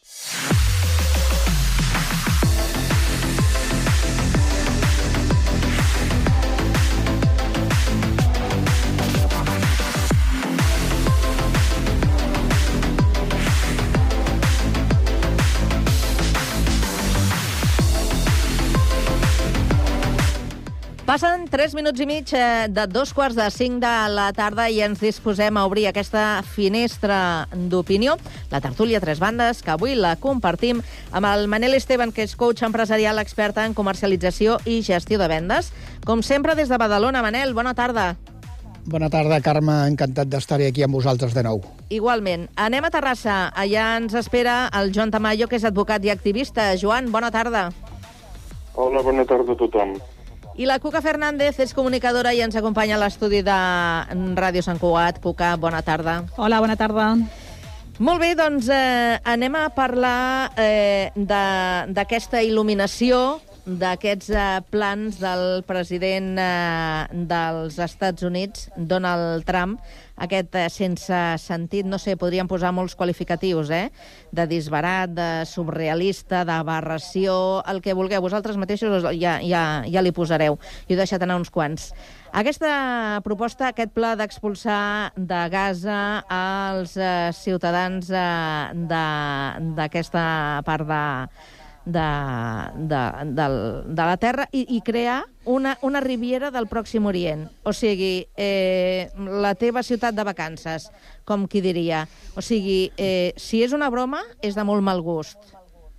[SPEAKER 4] Passen tres minuts i mig de dos quarts de cinc de la tarda i ens disposem a obrir aquesta finestra d'opinió, la tertúlia Tres Bandes, que avui la compartim amb el Manel Esteban, que és coach empresarial expert en comercialització i gestió de vendes. Com sempre, des de Badalona. Manel, bona tarda.
[SPEAKER 20] Bona tarda, Carme. Encantat d'estar aquí amb vosaltres de nou.
[SPEAKER 4] Igualment. Anem a Terrassa. Allà ens espera el Joan Tamayo, que és advocat i activista. Joan, bona tarda.
[SPEAKER 21] Hola, bona tarda a tothom.
[SPEAKER 4] I la Cuca Fernández és comunicadora i ens acompanya a l'estudi de Ràdio Sant Cugat. Cuca, bona tarda.
[SPEAKER 22] Hola, bona tarda.
[SPEAKER 4] Molt bé, doncs eh, anem a parlar eh, d'aquesta il·luminació, d'aquests eh, plans del president eh, dels Estats Units, Donald Trump, aquest eh, sense sentit, no sé, podríem posar molts qualificatius, eh? De disbarat, de surrealista, d'aberració, el que vulgueu. Vosaltres mateixos ja, ja, ja li posareu. Jo he deixat anar uns quants. Aquesta proposta, aquest pla d'expulsar de Gaza als eh, ciutadans eh, d'aquesta part de... De, de, de, de la Terra i, i crear una, una riviera del Pròxim Orient. O sigui, eh, la teva ciutat de vacances, com qui diria. O sigui, eh, si és una broma, és de molt mal gust.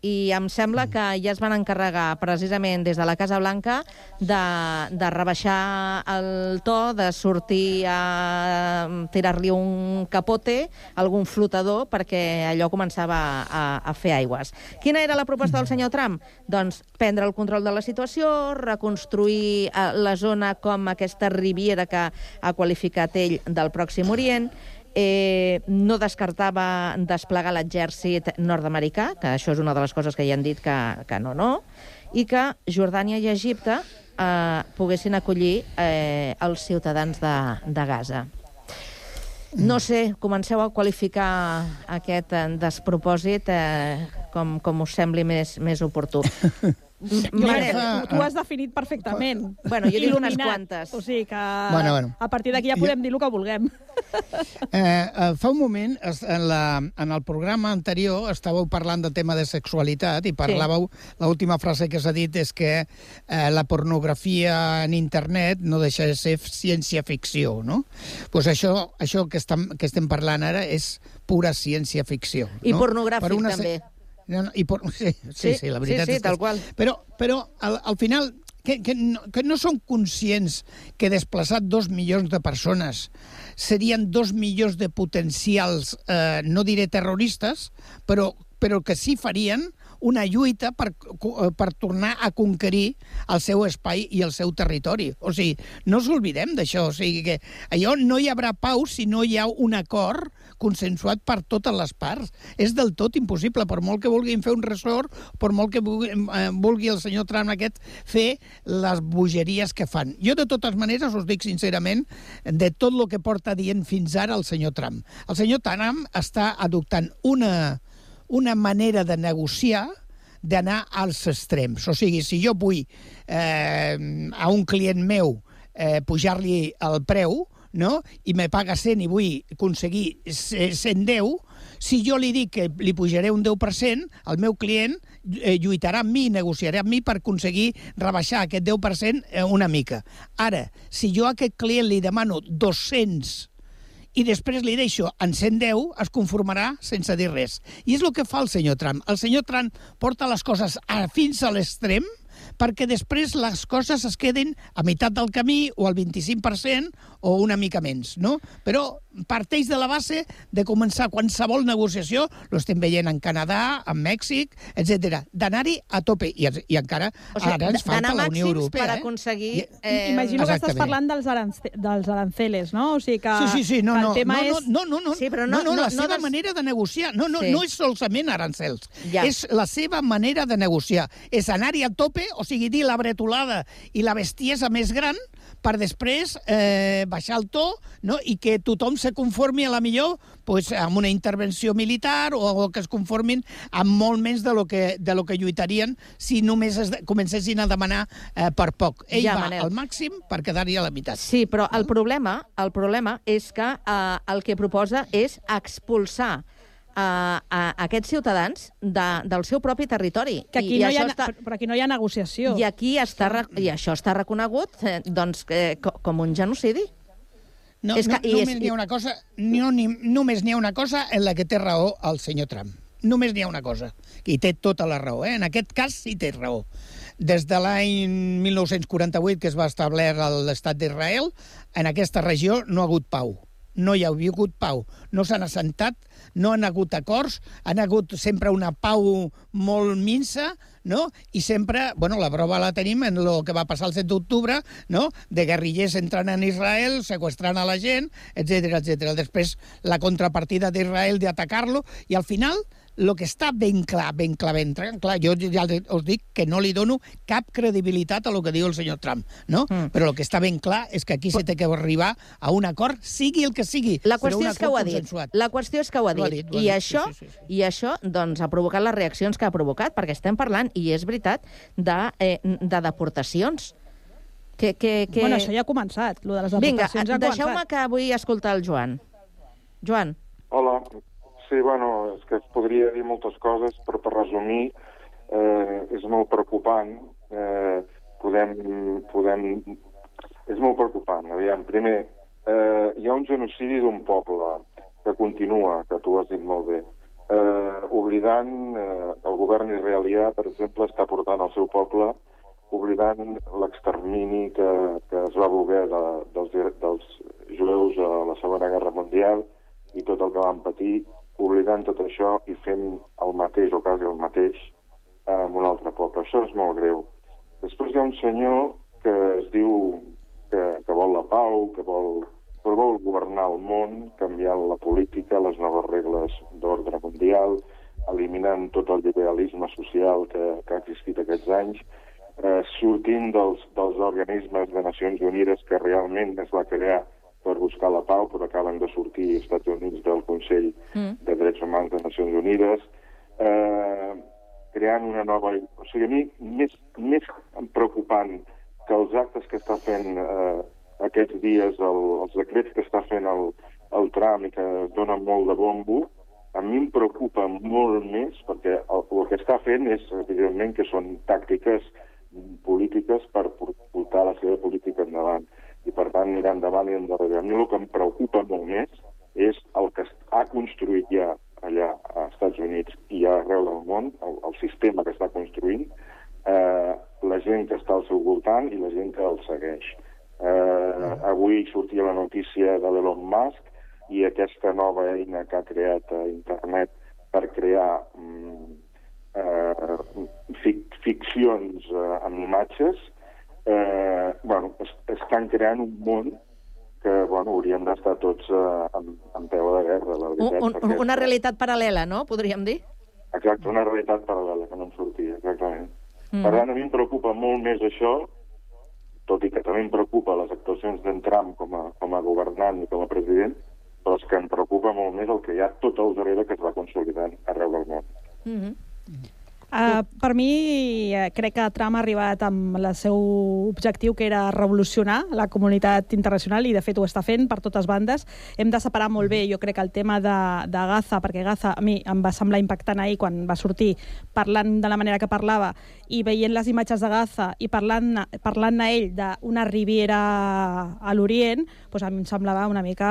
[SPEAKER 4] i em sembla que ja es van encarregar precisament des de la Casa Blanca de, de rebaixar el to, de sortir a tirar-li un capote, algun flotador, perquè allò començava a, a fer aigües. Quina era la proposta del senyor Trump? Doncs prendre el control de la situació, reconstruir la zona com aquesta riviera que ha qualificat ell del Pròxim Orient, Eh, no descartava desplegar l'exèrcit nord-americà, que això és una de les coses que ja han dit que, que no, no, i que Jordània i Egipte eh, poguessin acollir eh, els ciutadans de, de Gaza. No sé, comenceu a qualificar aquest despropòsit eh, com, com us sembli més, més oportú.
[SPEAKER 8] Manel, tu, tu has definit perfectament.
[SPEAKER 4] Bueno, jo dic unes quantes.
[SPEAKER 8] O sigui que
[SPEAKER 20] bueno, bueno.
[SPEAKER 8] a partir d'aquí ja podem dir el que vulguem.
[SPEAKER 20] Eh, eh, fa un moment, en, la, en el programa anterior, estàveu parlant del tema de sexualitat i parlàveu, sí. L'última frase que s'ha dit és que eh, la pornografia en internet no deixa de ser ciència-ficció, no? Pues això, això que, estem, que estem parlant ara és pura ciència-ficció.
[SPEAKER 4] I
[SPEAKER 20] no?
[SPEAKER 4] pornogràfic,
[SPEAKER 20] una...
[SPEAKER 4] també.
[SPEAKER 20] No, no, i por... sí, sí, sí, la veritat
[SPEAKER 4] sí, sí,
[SPEAKER 20] és que...
[SPEAKER 4] tal qual.
[SPEAKER 20] Però, però al, al final, que, que, no, que no són conscients que desplaçat dos milions de persones serien dos milions de potencials, eh, no diré terroristes, però, però que sí farien una lluita per, per tornar a conquerir el seu espai i el seu territori. O sigui, no us oblidem d'això. O sigui, que allò no hi haurà pau si no hi ha un acord consensuat per totes les parts. És del tot impossible, per molt que vulguin fer un ressort, per molt que vulgui, eh, vulgui el senyor Trump aquest fer les bogeries que fan. Jo, de totes maneres, us dic sincerament, de tot el que porta dient fins ara el senyor Trump. El senyor Trump està adoptant una... una manera de negociar d'anar als extrems. O sigui, si jo vull eh, a un client meu eh, pujar-li el preu, no? I me paga cent i vull aconseguir cent deu, si jo li dic que li pujaré un deu per cent, el meu client eh, lluitarà amb mi, negociarà amb mi per aconseguir rebaixar aquest deu per cent eh, una mica. Ara, si jo a aquest client li demano dos-cents i després li deixo en cent deu, es conformarà sense dir res. I és el que fa el senyor Trump. El senyor Trump porta les coses a, fins a l'extrem perquè després les coses es queden a meitat del camí o al vint-i-cinc per cent o una mica menys, no? Però parteix de la base de començar qualsevol negociació, lo estem veient en Canadà, en Mèxic, etcètera, d'anar-hi a tope. I, i encara
[SPEAKER 4] o sigui,
[SPEAKER 20] ara ens falta la Unió Europea.
[SPEAKER 4] Per aconseguir...
[SPEAKER 8] Eh, Imagino que estàs parlant dels, arance, dels aranceles, no? O sigui que,
[SPEAKER 20] sí, sí, sí, no,
[SPEAKER 8] que el
[SPEAKER 20] no,
[SPEAKER 8] tema
[SPEAKER 20] no,
[SPEAKER 8] és...
[SPEAKER 20] no, no, no,
[SPEAKER 4] sí, però
[SPEAKER 20] no, no, no, la
[SPEAKER 4] no,
[SPEAKER 20] seva
[SPEAKER 4] no,
[SPEAKER 20] manera de negociar. No, no,
[SPEAKER 4] sí.
[SPEAKER 20] no és solament arancels.
[SPEAKER 4] Ja.
[SPEAKER 20] És la seva manera de negociar. És anar-hi a tope, o sigui, dir la bretolada i la bestiesa més gran per després eh, baixar el to, no? I que tothom se conformi a la millor pues, amb una intervenció militar o, o que es conformin amb molt menys de lo que, de lo que lluitarien si només es de, comencessin a demanar eh, per poc. Ell
[SPEAKER 4] ja,
[SPEAKER 20] va
[SPEAKER 4] Manel.
[SPEAKER 20] al màxim per quedar-hi a la meitat.
[SPEAKER 4] Sí, però el problema, el problema és que eh, el que proposa és expulsar a, a aquests ciutadans de, del seu propi territori.
[SPEAKER 8] Que aquí
[SPEAKER 4] I,
[SPEAKER 8] no
[SPEAKER 4] i
[SPEAKER 8] hi ha,
[SPEAKER 4] està,
[SPEAKER 8] però aquí no hi ha negociació.
[SPEAKER 4] I aquí està, i això està reconegut eh, doncs, eh, com un genocidi.
[SPEAKER 20] No,
[SPEAKER 4] és que,
[SPEAKER 20] no, només n'hi ha una cosa, no, ni, només n'hi ha una cosa en la que té raó el senyor Trump. Només n'hi ha una cosa, i té tota la raó. Eh? En aquest cas sí té raó. Des de l'any mil nou-cents quaranta-vuit, que es va establir l'estat d'Israel, en aquesta regió no ha hagut pau. No hi ha hagut pau. No s'han assentat, no han hagut acords, han hagut sempre una pau molt minsa, no? I sempre, bueno, la prova la tenim en el que va passar el set d'octubre, no? De guerrillers entrant en Israel, seqüestrant a la gent, etcètera, etcètera. Després la contrapartida d'Israel d'atacar-lo, i al final el que està ben clar, ben clar, ben clar, jo ja us dic que no li dono cap credibilitat a lo que diu el senyor Trump, no? Mm. Però el que està ben clar és que aquí se té que arribar a un acord, sigui el que sigui.
[SPEAKER 4] La qüestió és que ho ha dit. La qüestió és que ho ha dit.
[SPEAKER 20] Ho ha dit, ho ha
[SPEAKER 4] I,
[SPEAKER 20] dit.
[SPEAKER 4] Això,
[SPEAKER 20] sí, sí, sí.
[SPEAKER 4] I això doncs, ha provocat les reaccions que ha provocat, perquè estem parlant, i és veritat, de, eh, de deportacions. Que, que, que...
[SPEAKER 8] Bueno, això ja ha començat, lo de les deportacions.
[SPEAKER 4] Vinga,
[SPEAKER 8] ja
[SPEAKER 4] deixeu-me que vull escoltar el Joan. Joan.
[SPEAKER 21] Hola. Sí, bueno, és que es podria dir moltes coses, però per resumir, eh, és molt preocupant. Eh, podem, podem... És molt preocupant. Aviam, primer, eh, hi ha un genocidi d'un poble que continua, que tu has dit molt bé. eh, oblidant eh, el govern israelià, per exemple, està portant al seu poble, oblidant l'extermini que, que es va voler de, dels, dels jueus a la Segona Guerra Mundial i tot el que van patir, oblidant tot això i fent el mateix o quasi el mateix en un altre poble. Això és molt greu. Després hi ha un senyor que es diu que, que vol la pau, que vol, que vol governar el món, canviant la política, les noves regles d'ordre mundial, eliminant tot el liberalisme social que, que ha existit aquests anys, eh, sortint dels, dels organismes de Nacions Unides que realment es va crear per buscar la pau, però acaben de sortir als Estats Units del Consell mm. de Drets Humans de Nacions Unides, eh, creant una nova... O sigui, a mi, més, més preocupant que els actes que està fent eh, aquests dies, el, els decrets que està fent el, el Trump i que donen molt de bombo, a mi em preocupa molt més, perquè el, el que està fent és, evidentment, que són tàctiques polítiques per portar la seva política endavant. I, per tant, anirà endavant i endarrere. A mi el que em preocupa molt més és el que ha construït ja allà als Estats Units i arreu del món, el, el sistema que està construint, eh, la gent que està al seu voltant i la gent que el segueix. Eh, avui sortia la notícia de l'Elon Musk i aquesta nova eina que ha creat a internet per crear mm, eh, fic ficcions eh, amb imatges, eh, bueno, es, estan creant un món que, bueno, hauríem d'estar tots eh, en, en peu de guerra, la veritat.
[SPEAKER 4] Un, un, una realitat paral·lela, no?, podríem dir?
[SPEAKER 21] Exacte, una realitat paral·lela que no en sortia, exactament. Mm. Per tant, a mi em preocupa molt més això, tot i que també em preocupa les actuacions d'en Trump com a, com a governant i com a president, però és que em preocupa molt més el que hi ha tot al darrere que es va consolidant arreu del món.
[SPEAKER 8] Mm-hmm. Uh, per mi, uh, crec que Trump ha arribat amb el seu objectiu, que era revolucionar la comunitat internacional, i de fet ho està fent per totes bandes. Hem de separar molt bé, jo crec, el tema de, de Gaza, perquè Gaza a mi em va semblar impactant ahir quan va sortir parlant de la manera que parlava i veient les imatges de Gaza i parlant, parlant a ell d'una riviera a l'Orient, doncs a mi em semblava una mica,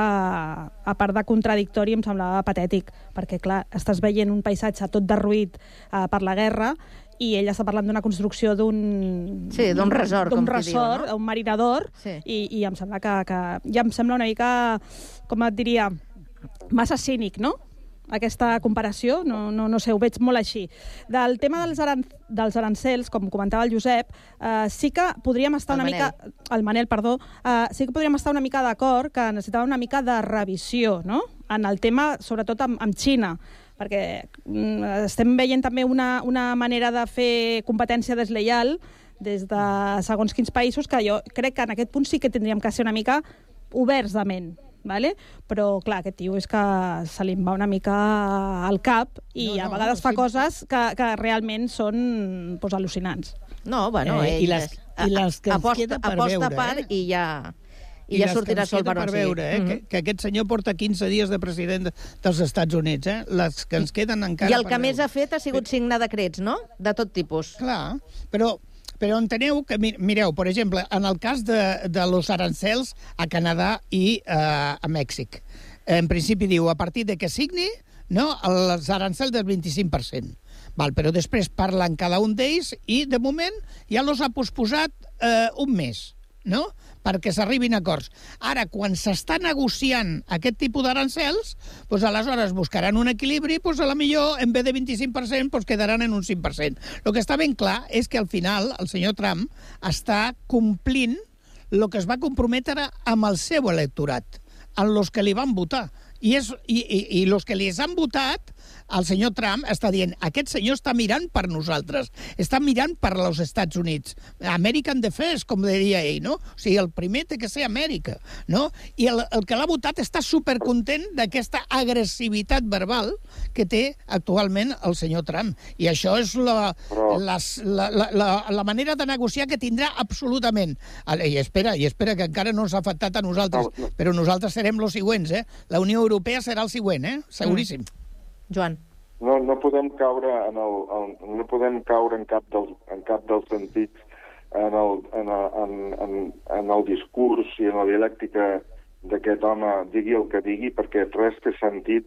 [SPEAKER 8] a part de contradictori, em semblava patètic, perquè clar, estàs veient un paisatge tot derruït uh, per la guerra, i ell està parlant d'una construcció d'un...
[SPEAKER 4] Sí, d'un resort,
[SPEAKER 8] d'un
[SPEAKER 4] com
[SPEAKER 8] resort,
[SPEAKER 4] diu, no?
[SPEAKER 8] un marinador, sí. i, i em sembla que, que... Ja em sembla una mica, com et diria, massa cínic, no?, aquesta comparació, no, no, no sé, ho veig molt així. Del tema dels, aran, dels arancels, com comentava el Josep, eh, sí que podríem estar el una Manel. mica... El Manel, perdó. Eh, sí que podríem estar una mica d'acord que necessitava una mica de revisió, no?, en el tema, sobretot amb, amb Xina, perquè mm, estem veient també una, una manera de fer competència desleial des de segons quins països, que jo crec que en aquest punt sí que tindríem que ser una mica oberts de ment. Vale? Però, clar, aquest tio és que se li va una mica al cap i no, no, a vegades no, fa sí. coses que, que realment són pues, al·lucinants.
[SPEAKER 4] No, bueno, eh,
[SPEAKER 20] i les, i les que
[SPEAKER 4] aposta,
[SPEAKER 20] ens queda per
[SPEAKER 4] aposta
[SPEAKER 20] veure,
[SPEAKER 4] part
[SPEAKER 20] eh?
[SPEAKER 4] i ja, i
[SPEAKER 20] I
[SPEAKER 4] ja sortirà sol per on sigui.
[SPEAKER 20] Veure, eh? mm-hmm. que, que aquest senyor porta quinze dies de president dels Estats Units, eh? Les que ens queden encara
[SPEAKER 4] I el
[SPEAKER 20] per
[SPEAKER 4] que
[SPEAKER 20] veure.
[SPEAKER 4] més ha fet ha sigut signar decrets, no?, de tot tipus.
[SPEAKER 20] Clar, però... Però enteneu que, mireu, per exemple, en el cas de, de los arancels a Canadà i eh, a Mèxic, en principi diu, a partir de que signi, no, els arancels del vint-i-cinc per cent. Val, però després parlen cada un d'ells i, de moment, ja los ha posposat eh, un mes, no?, perquè s'arribin a acords. Ara, quan s'està negociant aquest tipus d'arancels, doncs aleshores buscaran un equilibri, doncs a la millor, en vez de vint-i-cinc per cent, doncs quedaran en un cinc per cent. El que està ben clar és que al final el senyor Trump està complint el que es va comprometre amb el seu electorat, amb els que li van votar. I, és, i, i, i els que li han votat, el senyor Trump està dient, aquest senyor està mirant per nosaltres, està mirant per als Estats Units. American the first, com diria ell, no? O sigui, el primer té que ser Amèrica, no? I el, el que l'ha votat està supercontent d'aquesta agressivitat verbal que té actualment el senyor Trump. I això és la, les, la, la, la, la manera de negociar que tindrà absolutament. I espera, i espera que encara no ens ha afectat a nosaltres, però nosaltres serem els següents, eh? La Unió Europea serà el següent, eh? Seguríssim. Mm.
[SPEAKER 4] Joan.
[SPEAKER 21] No, no podem caure en el, en, no podem caure en cap dels, en cap dels sentits en el, en, en, en, en el discurs i en la dialèctica d'aquest home, digui el que digui, perquè res té sentit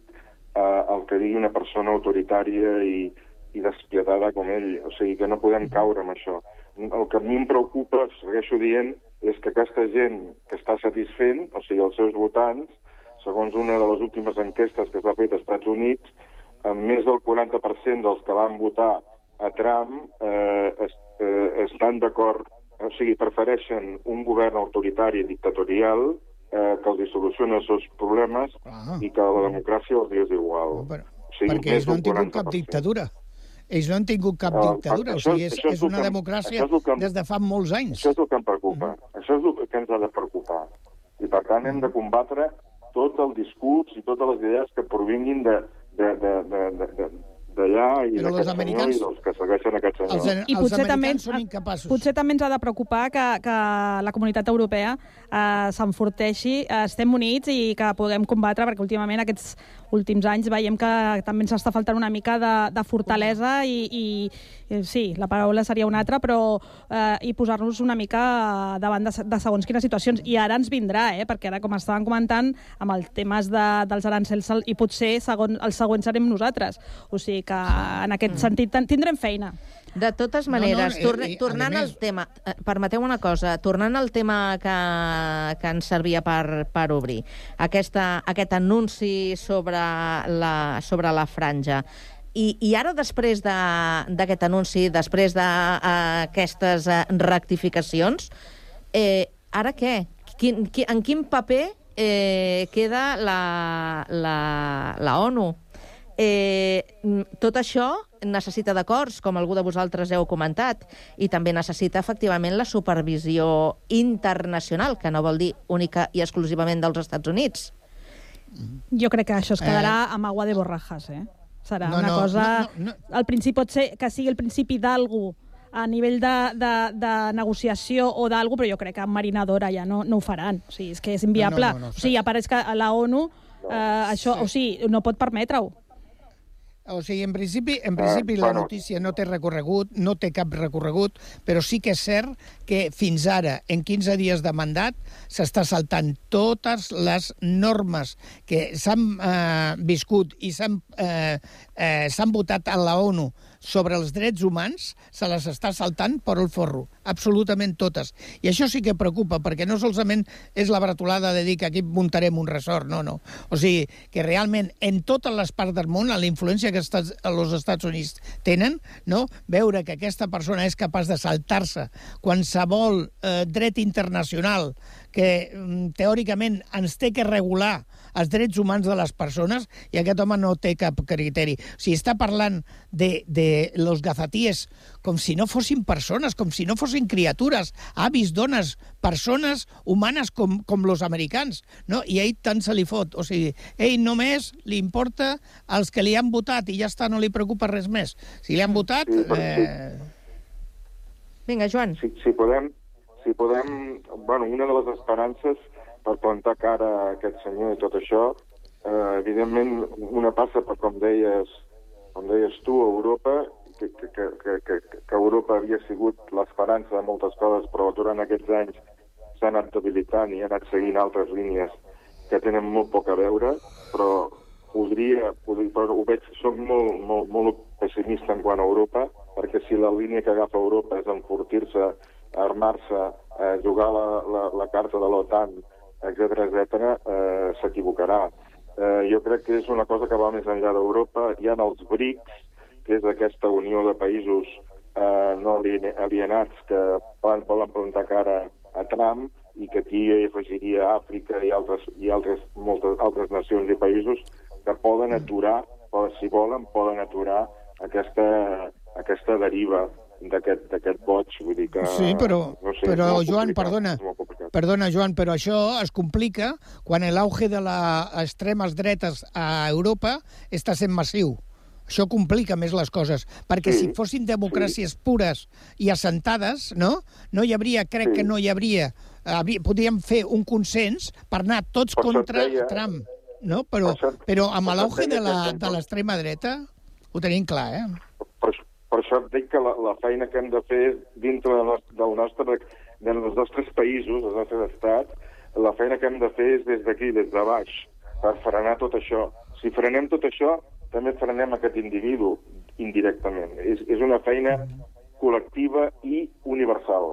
[SPEAKER 21] eh, el que digui una persona autoritària i, i despietada com ell. O sigui que no podem caure amb això. El que a mi em preocupa, segueixo dient, és que aquesta gent que està satisfent, o sigui, els seus votants, segons una de les últimes enquestes que es va fer als Estats Units, amb més del quaranta per cent dels que van votar a Trump eh, es, eh, estan d'acord, o sigui, prefereixen un govern autoritari i dictatorial eh, que els solucioni els seus problemes ah. i que la democràcia els és igual.
[SPEAKER 20] No, però,
[SPEAKER 21] o sigui,
[SPEAKER 20] perquè ells no han tingut cap dictadura. Ells no han tingut cap uh, dictadura, això, o sigui, és, és, és una que, democràcia és que, des de fa molts anys.
[SPEAKER 21] Això és el que em preocupa, mm. això és el que ens ha de preocupar. I per tant hem de combatre tot el discurs i totes les idees que provinguin de, de, de, de, de, de, d'allà i d'aquest senyor i dels que segueixen aquest senyor.
[SPEAKER 20] Els,
[SPEAKER 8] I
[SPEAKER 20] els
[SPEAKER 8] potser també,
[SPEAKER 20] són incapaços.
[SPEAKER 8] Potser també ens ha de preocupar que, que la comunitat europea eh, s'enforteixi, eh, estem units i que puguem combatre, perquè últimament aquests últims anys veiem que també ens està faltant una mica de, de fortalesa i, i, i sí, la paraula seria una altra, però eh, i posar-nos una mica davant de, de segons quines situacions. I ara ens vindrà, eh, perquè ara, com estàvem comentant, amb els temes de, dels arancels, i potser segon, el següent serem nosaltres. O sigui que en aquest sentit tindrem feina.
[SPEAKER 4] De totes maneres, no, no, torna, eh, tornant al tema, eh, permeteu una cosa, tornant al tema que, que ens servia per, per obrir, aquesta, aquest anunci sobre la, sobre la franja, i, i ara després d'aquest de, anunci, després d'aquestes uh, rectificacions, eh, ara què? Quin, qui, en quin paper eh, queda la, la, la ONU? Eh, tot això necessita d'acords, com algú de vosaltres heu comentat, i també necessita, efectivament, la supervisió internacional, que no vol dir única i exclusivament dels Estats Units.
[SPEAKER 8] Jo crec que això es quedarà eh... amb agua de borrajas, eh? Serà no, una no, cosa... No, no, no. El principi pot ser que sigui el principi d'algú a nivell de, de, de negociació o d'algú, però jo crec que amb marinadora ja no, no ho faran. O sigui, és que és inviable. No, no, no, no, o sigui, apareix que la ONU eh, això, sí. o sigui, no pot permetre-ho.
[SPEAKER 20] O sigui, en principi, en principi uh, la bueno. notícia no té recorregut, no té cap recorregut, però sí que és cert que fins ara, en quinze dies de mandat, s'està saltant totes les normes que s'han eh, viscut i s'han eh, eh, s'han votat a la ONU sobre els drets humans, se les està saltant per el forro, absolutament totes. I això sí que preocupa, perquè no solament és la bretolada de dir que aquí muntarem un resort, no, no. O sigui, que realment en totes les parts del món, a la influència que estats, els Estats Units tenen, no, veure que aquesta persona és capaç de saltar-se qualsevol eh, dret internacional que teòricament ens té que regular els drets humans de les persones, i aquest home no té cap criteri. O sigui, està parlant de, de los gazatíes com si no fossin persones, com si no fossin criatures, avis, dones, persones humanes com, com los americans, no? I ell tant se li fot. O sigui, ell només li importa als que li han votat i ja està, no li preocupa res més. Si li han votat...
[SPEAKER 21] Sí,
[SPEAKER 4] eh... Vinga, Joan.
[SPEAKER 21] Si, si podem... Si podem, bueno, una de les esperances per plantar cara a aquest senyor i tot això, eh, evidentment una passa per, com deies, com deies tu, a Europa, que, que, que, que, que Europa havia sigut l'esperança de moltes coses, però durant aquests anys s'ha anat debilitant i ha anat seguint altres línies que tenen molt poc a veure, però podria, podria però ho veig, soc molt, molt, molt pessimista en quant a Europa, perquè si la línia que agafa Europa és enfortir-se, armar-se, eh, jugar la, la, la carta de l'OTAN, etcètera, etcètera, eh, s'equivocarà. Eh, jo crec que és una cosa que va més enllà d'Europa. Hi ha els BRICS, que és aquesta unió de països eh, no alienats que poden, poden plantar cara a Trump, i que aquí hi afegiria Àfrica i altres, i altres, moltes altres nacions i països que poden aturar, o si volen, poden aturar aquesta, aquesta deriva d'aquest d'aquest boig, vull dir que...
[SPEAKER 20] Sí, però,
[SPEAKER 21] no sé,
[SPEAKER 20] però Joan, perdona, perdona, Joan, però això es complica quan l'auge de les extremes dretes a Europa està sent massiu. Això complica més les coses, perquè sí, si fossin democràcies sí. pures i assentades, no? No hi hauria, crec sí. que no hi hauria... hauria podríem fer un consens per anar tots per contra deia, Trump, no? Però, per però amb l'auge de l'extrema dreta ho tenim clar, eh?
[SPEAKER 21] Per, per això et dic que la, la feina que hem de fer dintre del nostre, del nostre, dels nostres països, dels nostres estats, la feina que hem de fer és des d'aquí, des de baix, per frenar tot això. si frenem tot això, també frenem aquest individu indirectament. És, és una feina col·lectiva i universal.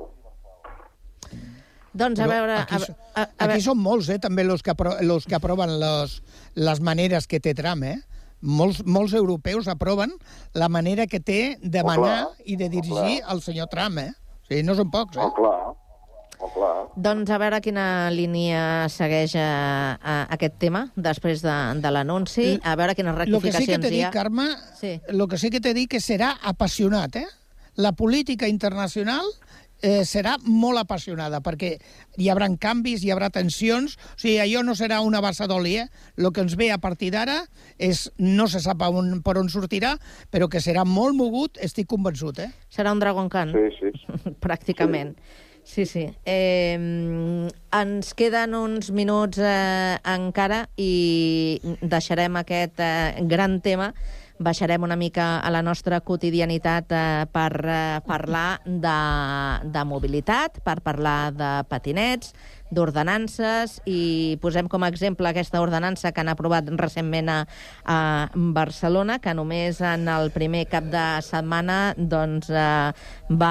[SPEAKER 4] Doncs a veure...
[SPEAKER 20] Aquí,
[SPEAKER 4] a, a, a
[SPEAKER 20] aquí
[SPEAKER 4] veure...
[SPEAKER 20] són molts, eh, també els que, apro los que aproven les, les maneres que té Trump, eh? Molts, molts europeus aproven la manera que té de manar oh, i de dirigir oh, el senyor Trump, eh? O sigui, no són pocs, eh?
[SPEAKER 21] Oh, clar. Oh, clar.
[SPEAKER 4] Doncs a veure quina línia segueix a, a aquest tema després de, de l'anunci, a veure quines rectificacions hi ha.
[SPEAKER 20] Lo que sí que t'he dit, Carme,
[SPEAKER 4] sí.
[SPEAKER 20] lo que sí que t'he dit que serà apassionat, eh? La política internacional eh, serà molt apassionada, perquè hi haurà canvis, hi haurà tensions, o sigui, allò no serà una bassa d'oli, eh? El que ens ve a partir d'ara és, no se sap on, per on sortirà, però que serà molt mogut, estic convençut, eh?
[SPEAKER 4] Serà un Dragon Khan.
[SPEAKER 21] Sí, sí.
[SPEAKER 4] Pràcticament. Sí, sí. Eh, ens queden uns minuts eh, encara i deixarem aquest eh, gran tema. Baixarem una mica a la nostra quotidianitat eh, per eh, parlar de, de mobilitat, per parlar de patinets, d'ordenances, i posem com a exemple aquesta ordenança que han aprovat recentment a, a Barcelona, que només en el primer cap de setmana doncs, eh, va,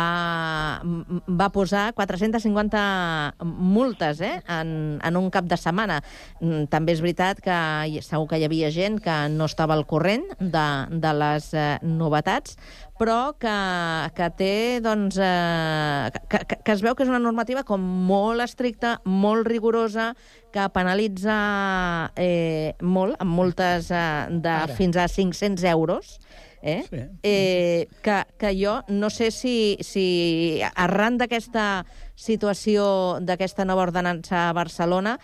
[SPEAKER 4] va posar quatre-centes cinquanta multes eh, en, en un cap de setmana. També és veritat que segur que hi havia gent que no estava al corrent de, de les eh, novetats, però que, que té, doncs, eh, que, que, que es veu que és una normativa com molt estricta, molt rigorosa, que penalitza eh, molt, amb multes eh, de Ara. fins a cinc-cents euros, eh? Sí. Eh, que, que jo no sé si, si arran d'aquesta situació, d'aquesta nova ordenança a Barcelona,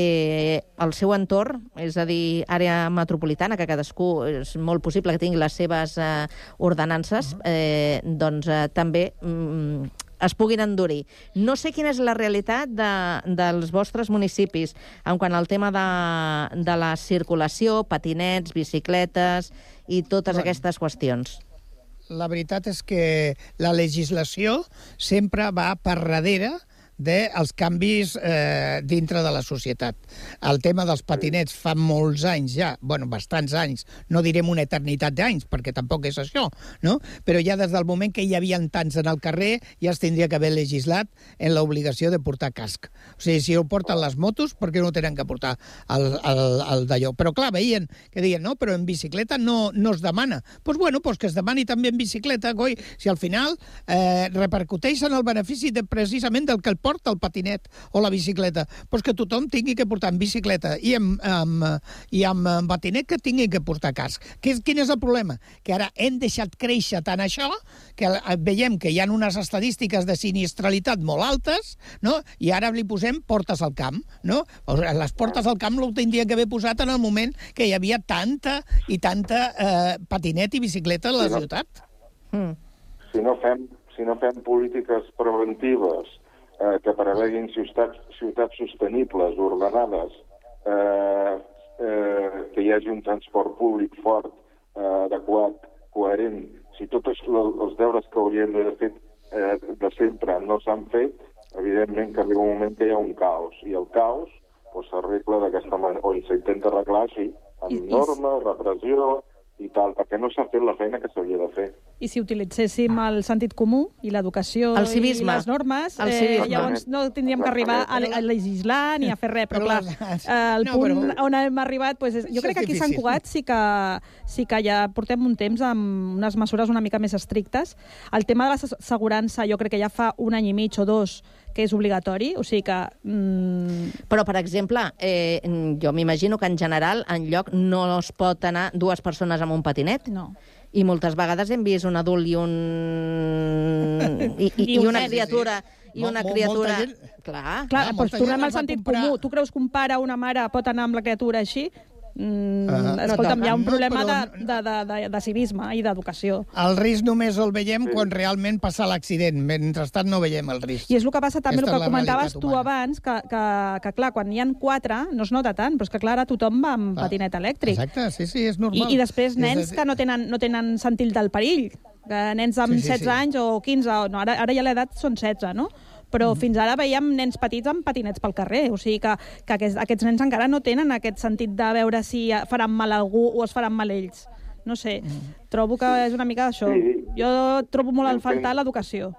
[SPEAKER 4] eh, el seu entorn, és a dir, àrea metropolitana, que cadascú és molt possible que tingui les seves eh, ordenances, eh, doncs eh, també mm, es puguin endurir. No sé quina és la realitat de, dels vostres municipis en quant al tema de, de la circulació, patinets, bicicletes i totes bueno. aquestes qüestions.
[SPEAKER 20] La veritat és que la legislació sempre va per darrere dels canvis eh, dintre de la societat. El tema dels patinets fa molts anys ja, bueno, bastants anys, no direm una eternitat d'anys, perquè tampoc és això, no? Però ja des del moment que hi havia tants en el carrer, ja es tindria que haver legislat en l'obligació de portar casc. O sigui, si ho porten les motos, per què no tenen que portar el, el, el d'allò? Però clar, veien que deien, no, però en bicicleta no, no es demana. Doncs pues bueno, pues que es demani també en bicicleta, coi, si al final eh, repercuteix en el benefici de, precisament del que el porta el patinet o la bicicleta, doncs que tothom tingui que portar en bicicleta i amb, amb, i amb patinet que tingui que portar casc. Que és, quin és el problema? Que ara hem deixat créixer tant això que veiem que hi ha unes estadístiques de sinistralitat molt altes, no? I ara li posem portes al camp, no? Les portes al camp ho tindria que haver posat en el moment que hi havia tanta i tanta eh, patinet i bicicleta a la ciutat.
[SPEAKER 21] Mm. Si no fem, si no fem polítiques preventives Eh, que preveguin ciutats, ciutats sostenibles, ordenades, eh, eh, que hi hagi un transport públic fort, eh, adequat, coherent. Si tots els deures que haurien d'haver fet eh, de sempre no s'han fet, evidentment que arriba un moment que hi ha un caos. I el caos pues, s'arregla d'aquesta manera, o s'intenta arreglar així, amb normes, repressió i tal, perquè no s'ha fet la feina que s'hauria de fer.
[SPEAKER 8] I si utilitzéssim el sentit comú i l'educació i les normes, eh, llavors no tindríem que arribar a, a legislar ni a fer res, però clar, eh, el no, punt però... on hem arribat, pues, és... jo crec que aquí a Sant Cugat sí que, sí que ja portem un temps amb unes mesures una mica més estrictes. El tema de l'assegurança jo crec que ja fa un any i mig o dos que és obligatori, o sigui que... Mm...
[SPEAKER 4] Però, per exemple, eh, jo m'imagino que en general enlloc no es pot anar dues persones amb un patinet.
[SPEAKER 8] No.
[SPEAKER 4] I moltes vegades hem vist un adult i un... I, i, i una criatura... I una criatura...
[SPEAKER 8] Gent... Clar, Clar doncs tornem al sentit comprar... comú. Tu creus que un pare o una mare pot anar amb la criatura així? Mm, uh, escolta'm, no, hi ha un no, problema però... de, de, de, de, de civisme i d'educació.
[SPEAKER 20] El risc només el veiem sí. quan realment passa l'accident. Mentrestant no veiem el risc.
[SPEAKER 8] I és el que passa també, Aquesta el que comentaves tu abans, que, que, que clar, quan hi ha quatre no es nota tant, però és que clar, ara tothom va amb ah, patinet elèctric.
[SPEAKER 20] Exacte, sí, sí, és normal.
[SPEAKER 8] I, i després nens que no tenen, no tenen sentit del perill, que nens amb sí, sí, setze sí. anys o quinze, no, ara, ara ja l'edat són setze, no? però fins ara veiem nens petits amb patinets pel carrer, o sigui que, que aquests, aquests nens encara no tenen aquest sentit de veure si faran mal a algú o es faran mal ells. No sé, trobo que és una mica d'això.
[SPEAKER 21] Sí.
[SPEAKER 8] Jo trobo molt a faltar l'educació.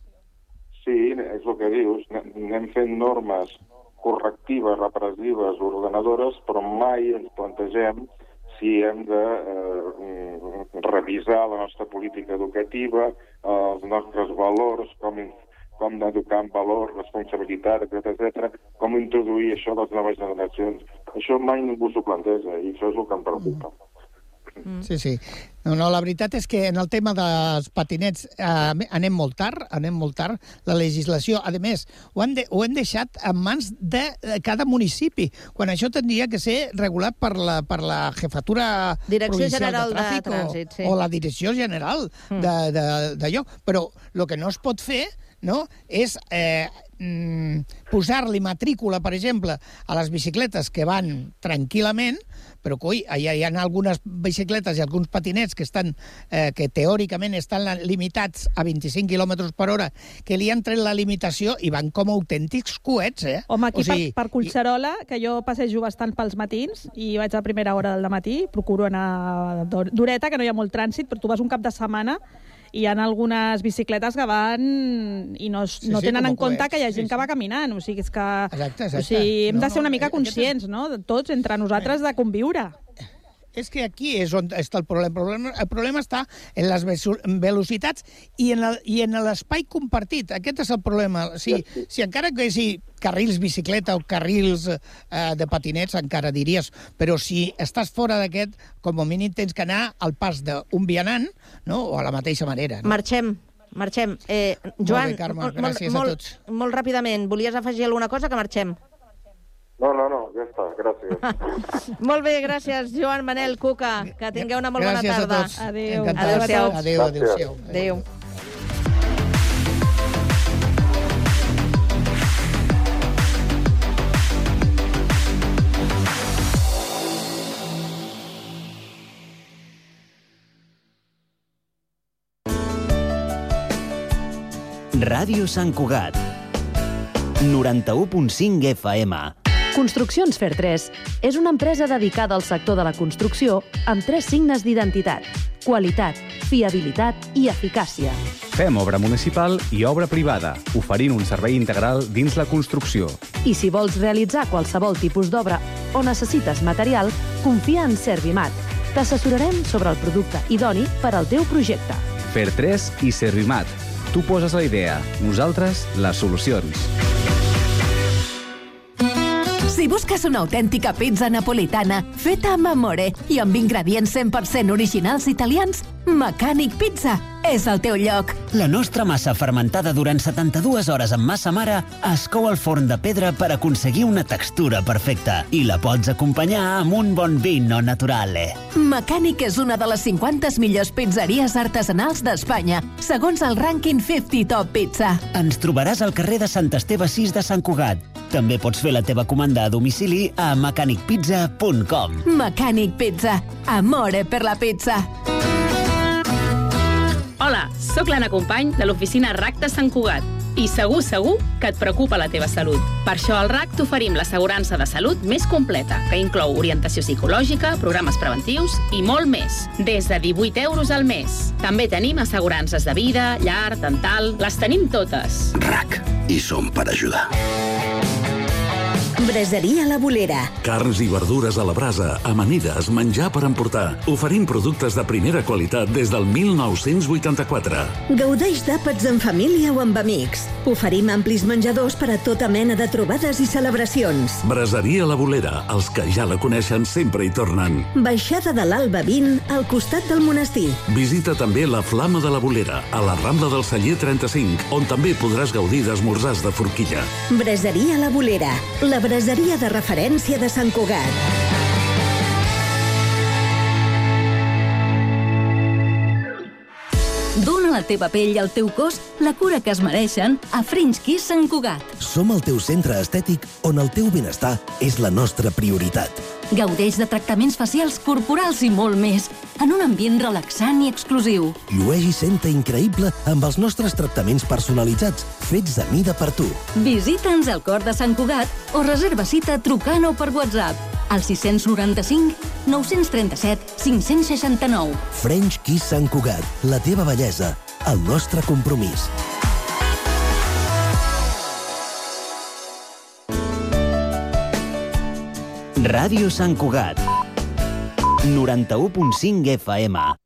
[SPEAKER 21] Sí, és el que dius. Anem fent normes correctives, repressives, ordenadores, però mai ens plantegem si hem de eh, revisar la nostra política educativa, eh, els nostres valors, com, com educar en valor, responsabilitat, etcètera, com introduir això a les noves generacions. Això mai ningú s'ho planteja i això és el que em preocupa.
[SPEAKER 20] Sí, sí. No, no, la veritat és que en el tema dels patinets eh, anem molt tard, anem molt tard. La legislació, a més, ho, han de, ho hem deixat en mans de cada municipi, quan això tindria que ser regulat per la, per la jefatura
[SPEAKER 4] Direcció
[SPEAKER 20] provincial
[SPEAKER 4] General
[SPEAKER 20] de Tràfic
[SPEAKER 4] de Trànsit, sí.
[SPEAKER 20] o, o la Direcció General d'allò. Però el que no es pot fer, no, és eh, mm, posar-li matrícula, per exemple, a les bicicletes que van tranquil·lament, però coi, hi ha, hi ha algunes bicicletes i alguns patinets que estan eh, que teòricament estan limitats a vint-i-cinc quilòmetres per hora, que li han tret la limitació i van com autèntics coets, eh?
[SPEAKER 8] Home, aquí
[SPEAKER 20] o sigui,
[SPEAKER 8] per, per Collserola, que jo passejo bastant pels matins i vaig a primera hora del matí, procuro anar d'horeta, que no hi ha molt trànsit, però tu vas un cap de setmana i hi ha algunes bicicletes que van i no,
[SPEAKER 20] Sí,
[SPEAKER 8] no
[SPEAKER 20] sí,
[SPEAKER 8] tenen
[SPEAKER 20] com
[SPEAKER 8] en compte
[SPEAKER 20] coets,
[SPEAKER 8] que hi ha gent
[SPEAKER 20] sí,
[SPEAKER 8] que va caminant. O sigui, és que...
[SPEAKER 20] Exacte, exacte.
[SPEAKER 8] O sigui, hem
[SPEAKER 20] No,
[SPEAKER 8] de ser una
[SPEAKER 20] no,
[SPEAKER 8] mica
[SPEAKER 20] aquest-
[SPEAKER 8] conscients, no?, tots, entre nosaltres, de conviure.
[SPEAKER 20] És que aquí és on està el problema. El problema, el problema està en les vesu- velocitats i en el- i en l'espai compartit. Aquest és el problema. Si, si encara que sigui carrils bicicleta o carrils eh, de patinets, encara diries, però si estàs fora d'aquest, com a mínim tens que anar al pas d'un vianant, no?, o a la mateixa manera. No?
[SPEAKER 4] Marxem. Marxem. Eh, Joan,
[SPEAKER 20] Molt bé, Carme,
[SPEAKER 4] molt,
[SPEAKER 20] gràcies a
[SPEAKER 4] molt,
[SPEAKER 20] tots.
[SPEAKER 4] molt ràpidament, volies afegir alguna cosa que marxem?
[SPEAKER 21] No, no, no, ja està, gràcies.
[SPEAKER 4] Molt bé, gràcies, Joan, Manel, Cuca. Que tingueu una molt
[SPEAKER 20] Gràcies
[SPEAKER 4] bona
[SPEAKER 20] a
[SPEAKER 4] tarda.
[SPEAKER 20] tots.
[SPEAKER 8] Adéu.
[SPEAKER 20] Encantats.
[SPEAKER 4] Adéu-siau.
[SPEAKER 20] Adéu, adéu-siau.
[SPEAKER 4] Adéu.
[SPEAKER 3] Ràdio Sant Cugat. noranta-u punt cinc F M.
[SPEAKER 17] Construccions Fer tres és una empresa dedicada al sector de la construcció amb tres signes d'identitat: qualitat, fiabilitat i eficàcia.
[SPEAKER 22] Fem obra municipal i obra privada, oferint un servei integral dins la construcció.
[SPEAKER 17] I si vols realitzar qualsevol tipus d'obra o necessites material, confia en Servimat. T'assessorarem sobre el producte idoni per al teu projecte.
[SPEAKER 22] Fer tres i Servimat. Tu poses la idea, nosaltres les solucions.
[SPEAKER 23] Si busques una autèntica pizza napolitana feta amb amore i amb ingredients cent per cent originals italians, Mecànic Pizza és el teu lloc.
[SPEAKER 3] La nostra massa fermentada durant setanta-dues hores amb massa mare es cou al forn de pedra per aconseguir una textura perfecta i la pots acompanyar amb un bon vino naturale.
[SPEAKER 23] Mecànic és una de les cinquanta millors pizzeries artesanals d'Espanya, segons el rànquing cinquanta Top Pizza.
[SPEAKER 3] Ens trobaràs al carrer de Sant Esteve sis de Sant Cugat. També pots fer la teva comanda a domicili a mecànic pizza punt com.
[SPEAKER 23] Mecànic Pizza. Amore per la pizza.
[SPEAKER 24] Hola, sóc l'Anna Company de l'oficina R A C de Sant Cugat i segur, segur que et preocupa la teva salut. Per això al R A C t'oferim l'assegurança de salut més completa, que inclou orientació psicològica, programes preventius i molt més, des de divuit euros al mes. També tenim assegurances de vida, llar, dental, les tenim totes.
[SPEAKER 3] R A C, i som per ajudar.
[SPEAKER 23] Braseria La Bolera.
[SPEAKER 25] Carns i verdures a la brasa, amanides, menjar per emportar. Oferim productes de primera qualitat des del mil nou-cents vuitanta-quatre.
[SPEAKER 23] Gaudeix d'àpats en família o amb amics. Oferim amplis menjadors per a tota mena de trobades i celebracions.
[SPEAKER 25] Braseria La Bolera, els que ja la coneixen sempre hi tornen.
[SPEAKER 23] Baixada de l'Alba vint, al costat del monestir.
[SPEAKER 25] Visita també la Flama de la Bolera, a la Rambla del Celler trenta-cinc, on també podràs gaudir d'esmorzars de forquilla.
[SPEAKER 23] Braseria La Bolera, la braseria de referència de Sant Cugat.
[SPEAKER 26] Dóna a la teva pell i al teu cos la cura que es mereixen a French Kiss Sant Cugat.
[SPEAKER 27] Som el teu centre estètic on el teu benestar és la nostra prioritat.
[SPEAKER 26] Gaudeix de tractaments facials, corporals i molt més. en un ambient relaxant i exclusiu.
[SPEAKER 27] Llueix i senta increïble amb els nostres tractaments personalitzats, fets a mida per tu.
[SPEAKER 26] Visita'ns al cor de Sant Cugat o reserva cita trucant o per WhatsApp al sis noranta-cinc nou trenta-set cinc seixanta-nou.
[SPEAKER 27] French Kiss Sant Cugat, la teva bellesa, el nostre compromís.
[SPEAKER 3] Ràdio Sant Cugat, noranta-u punt cinc F M.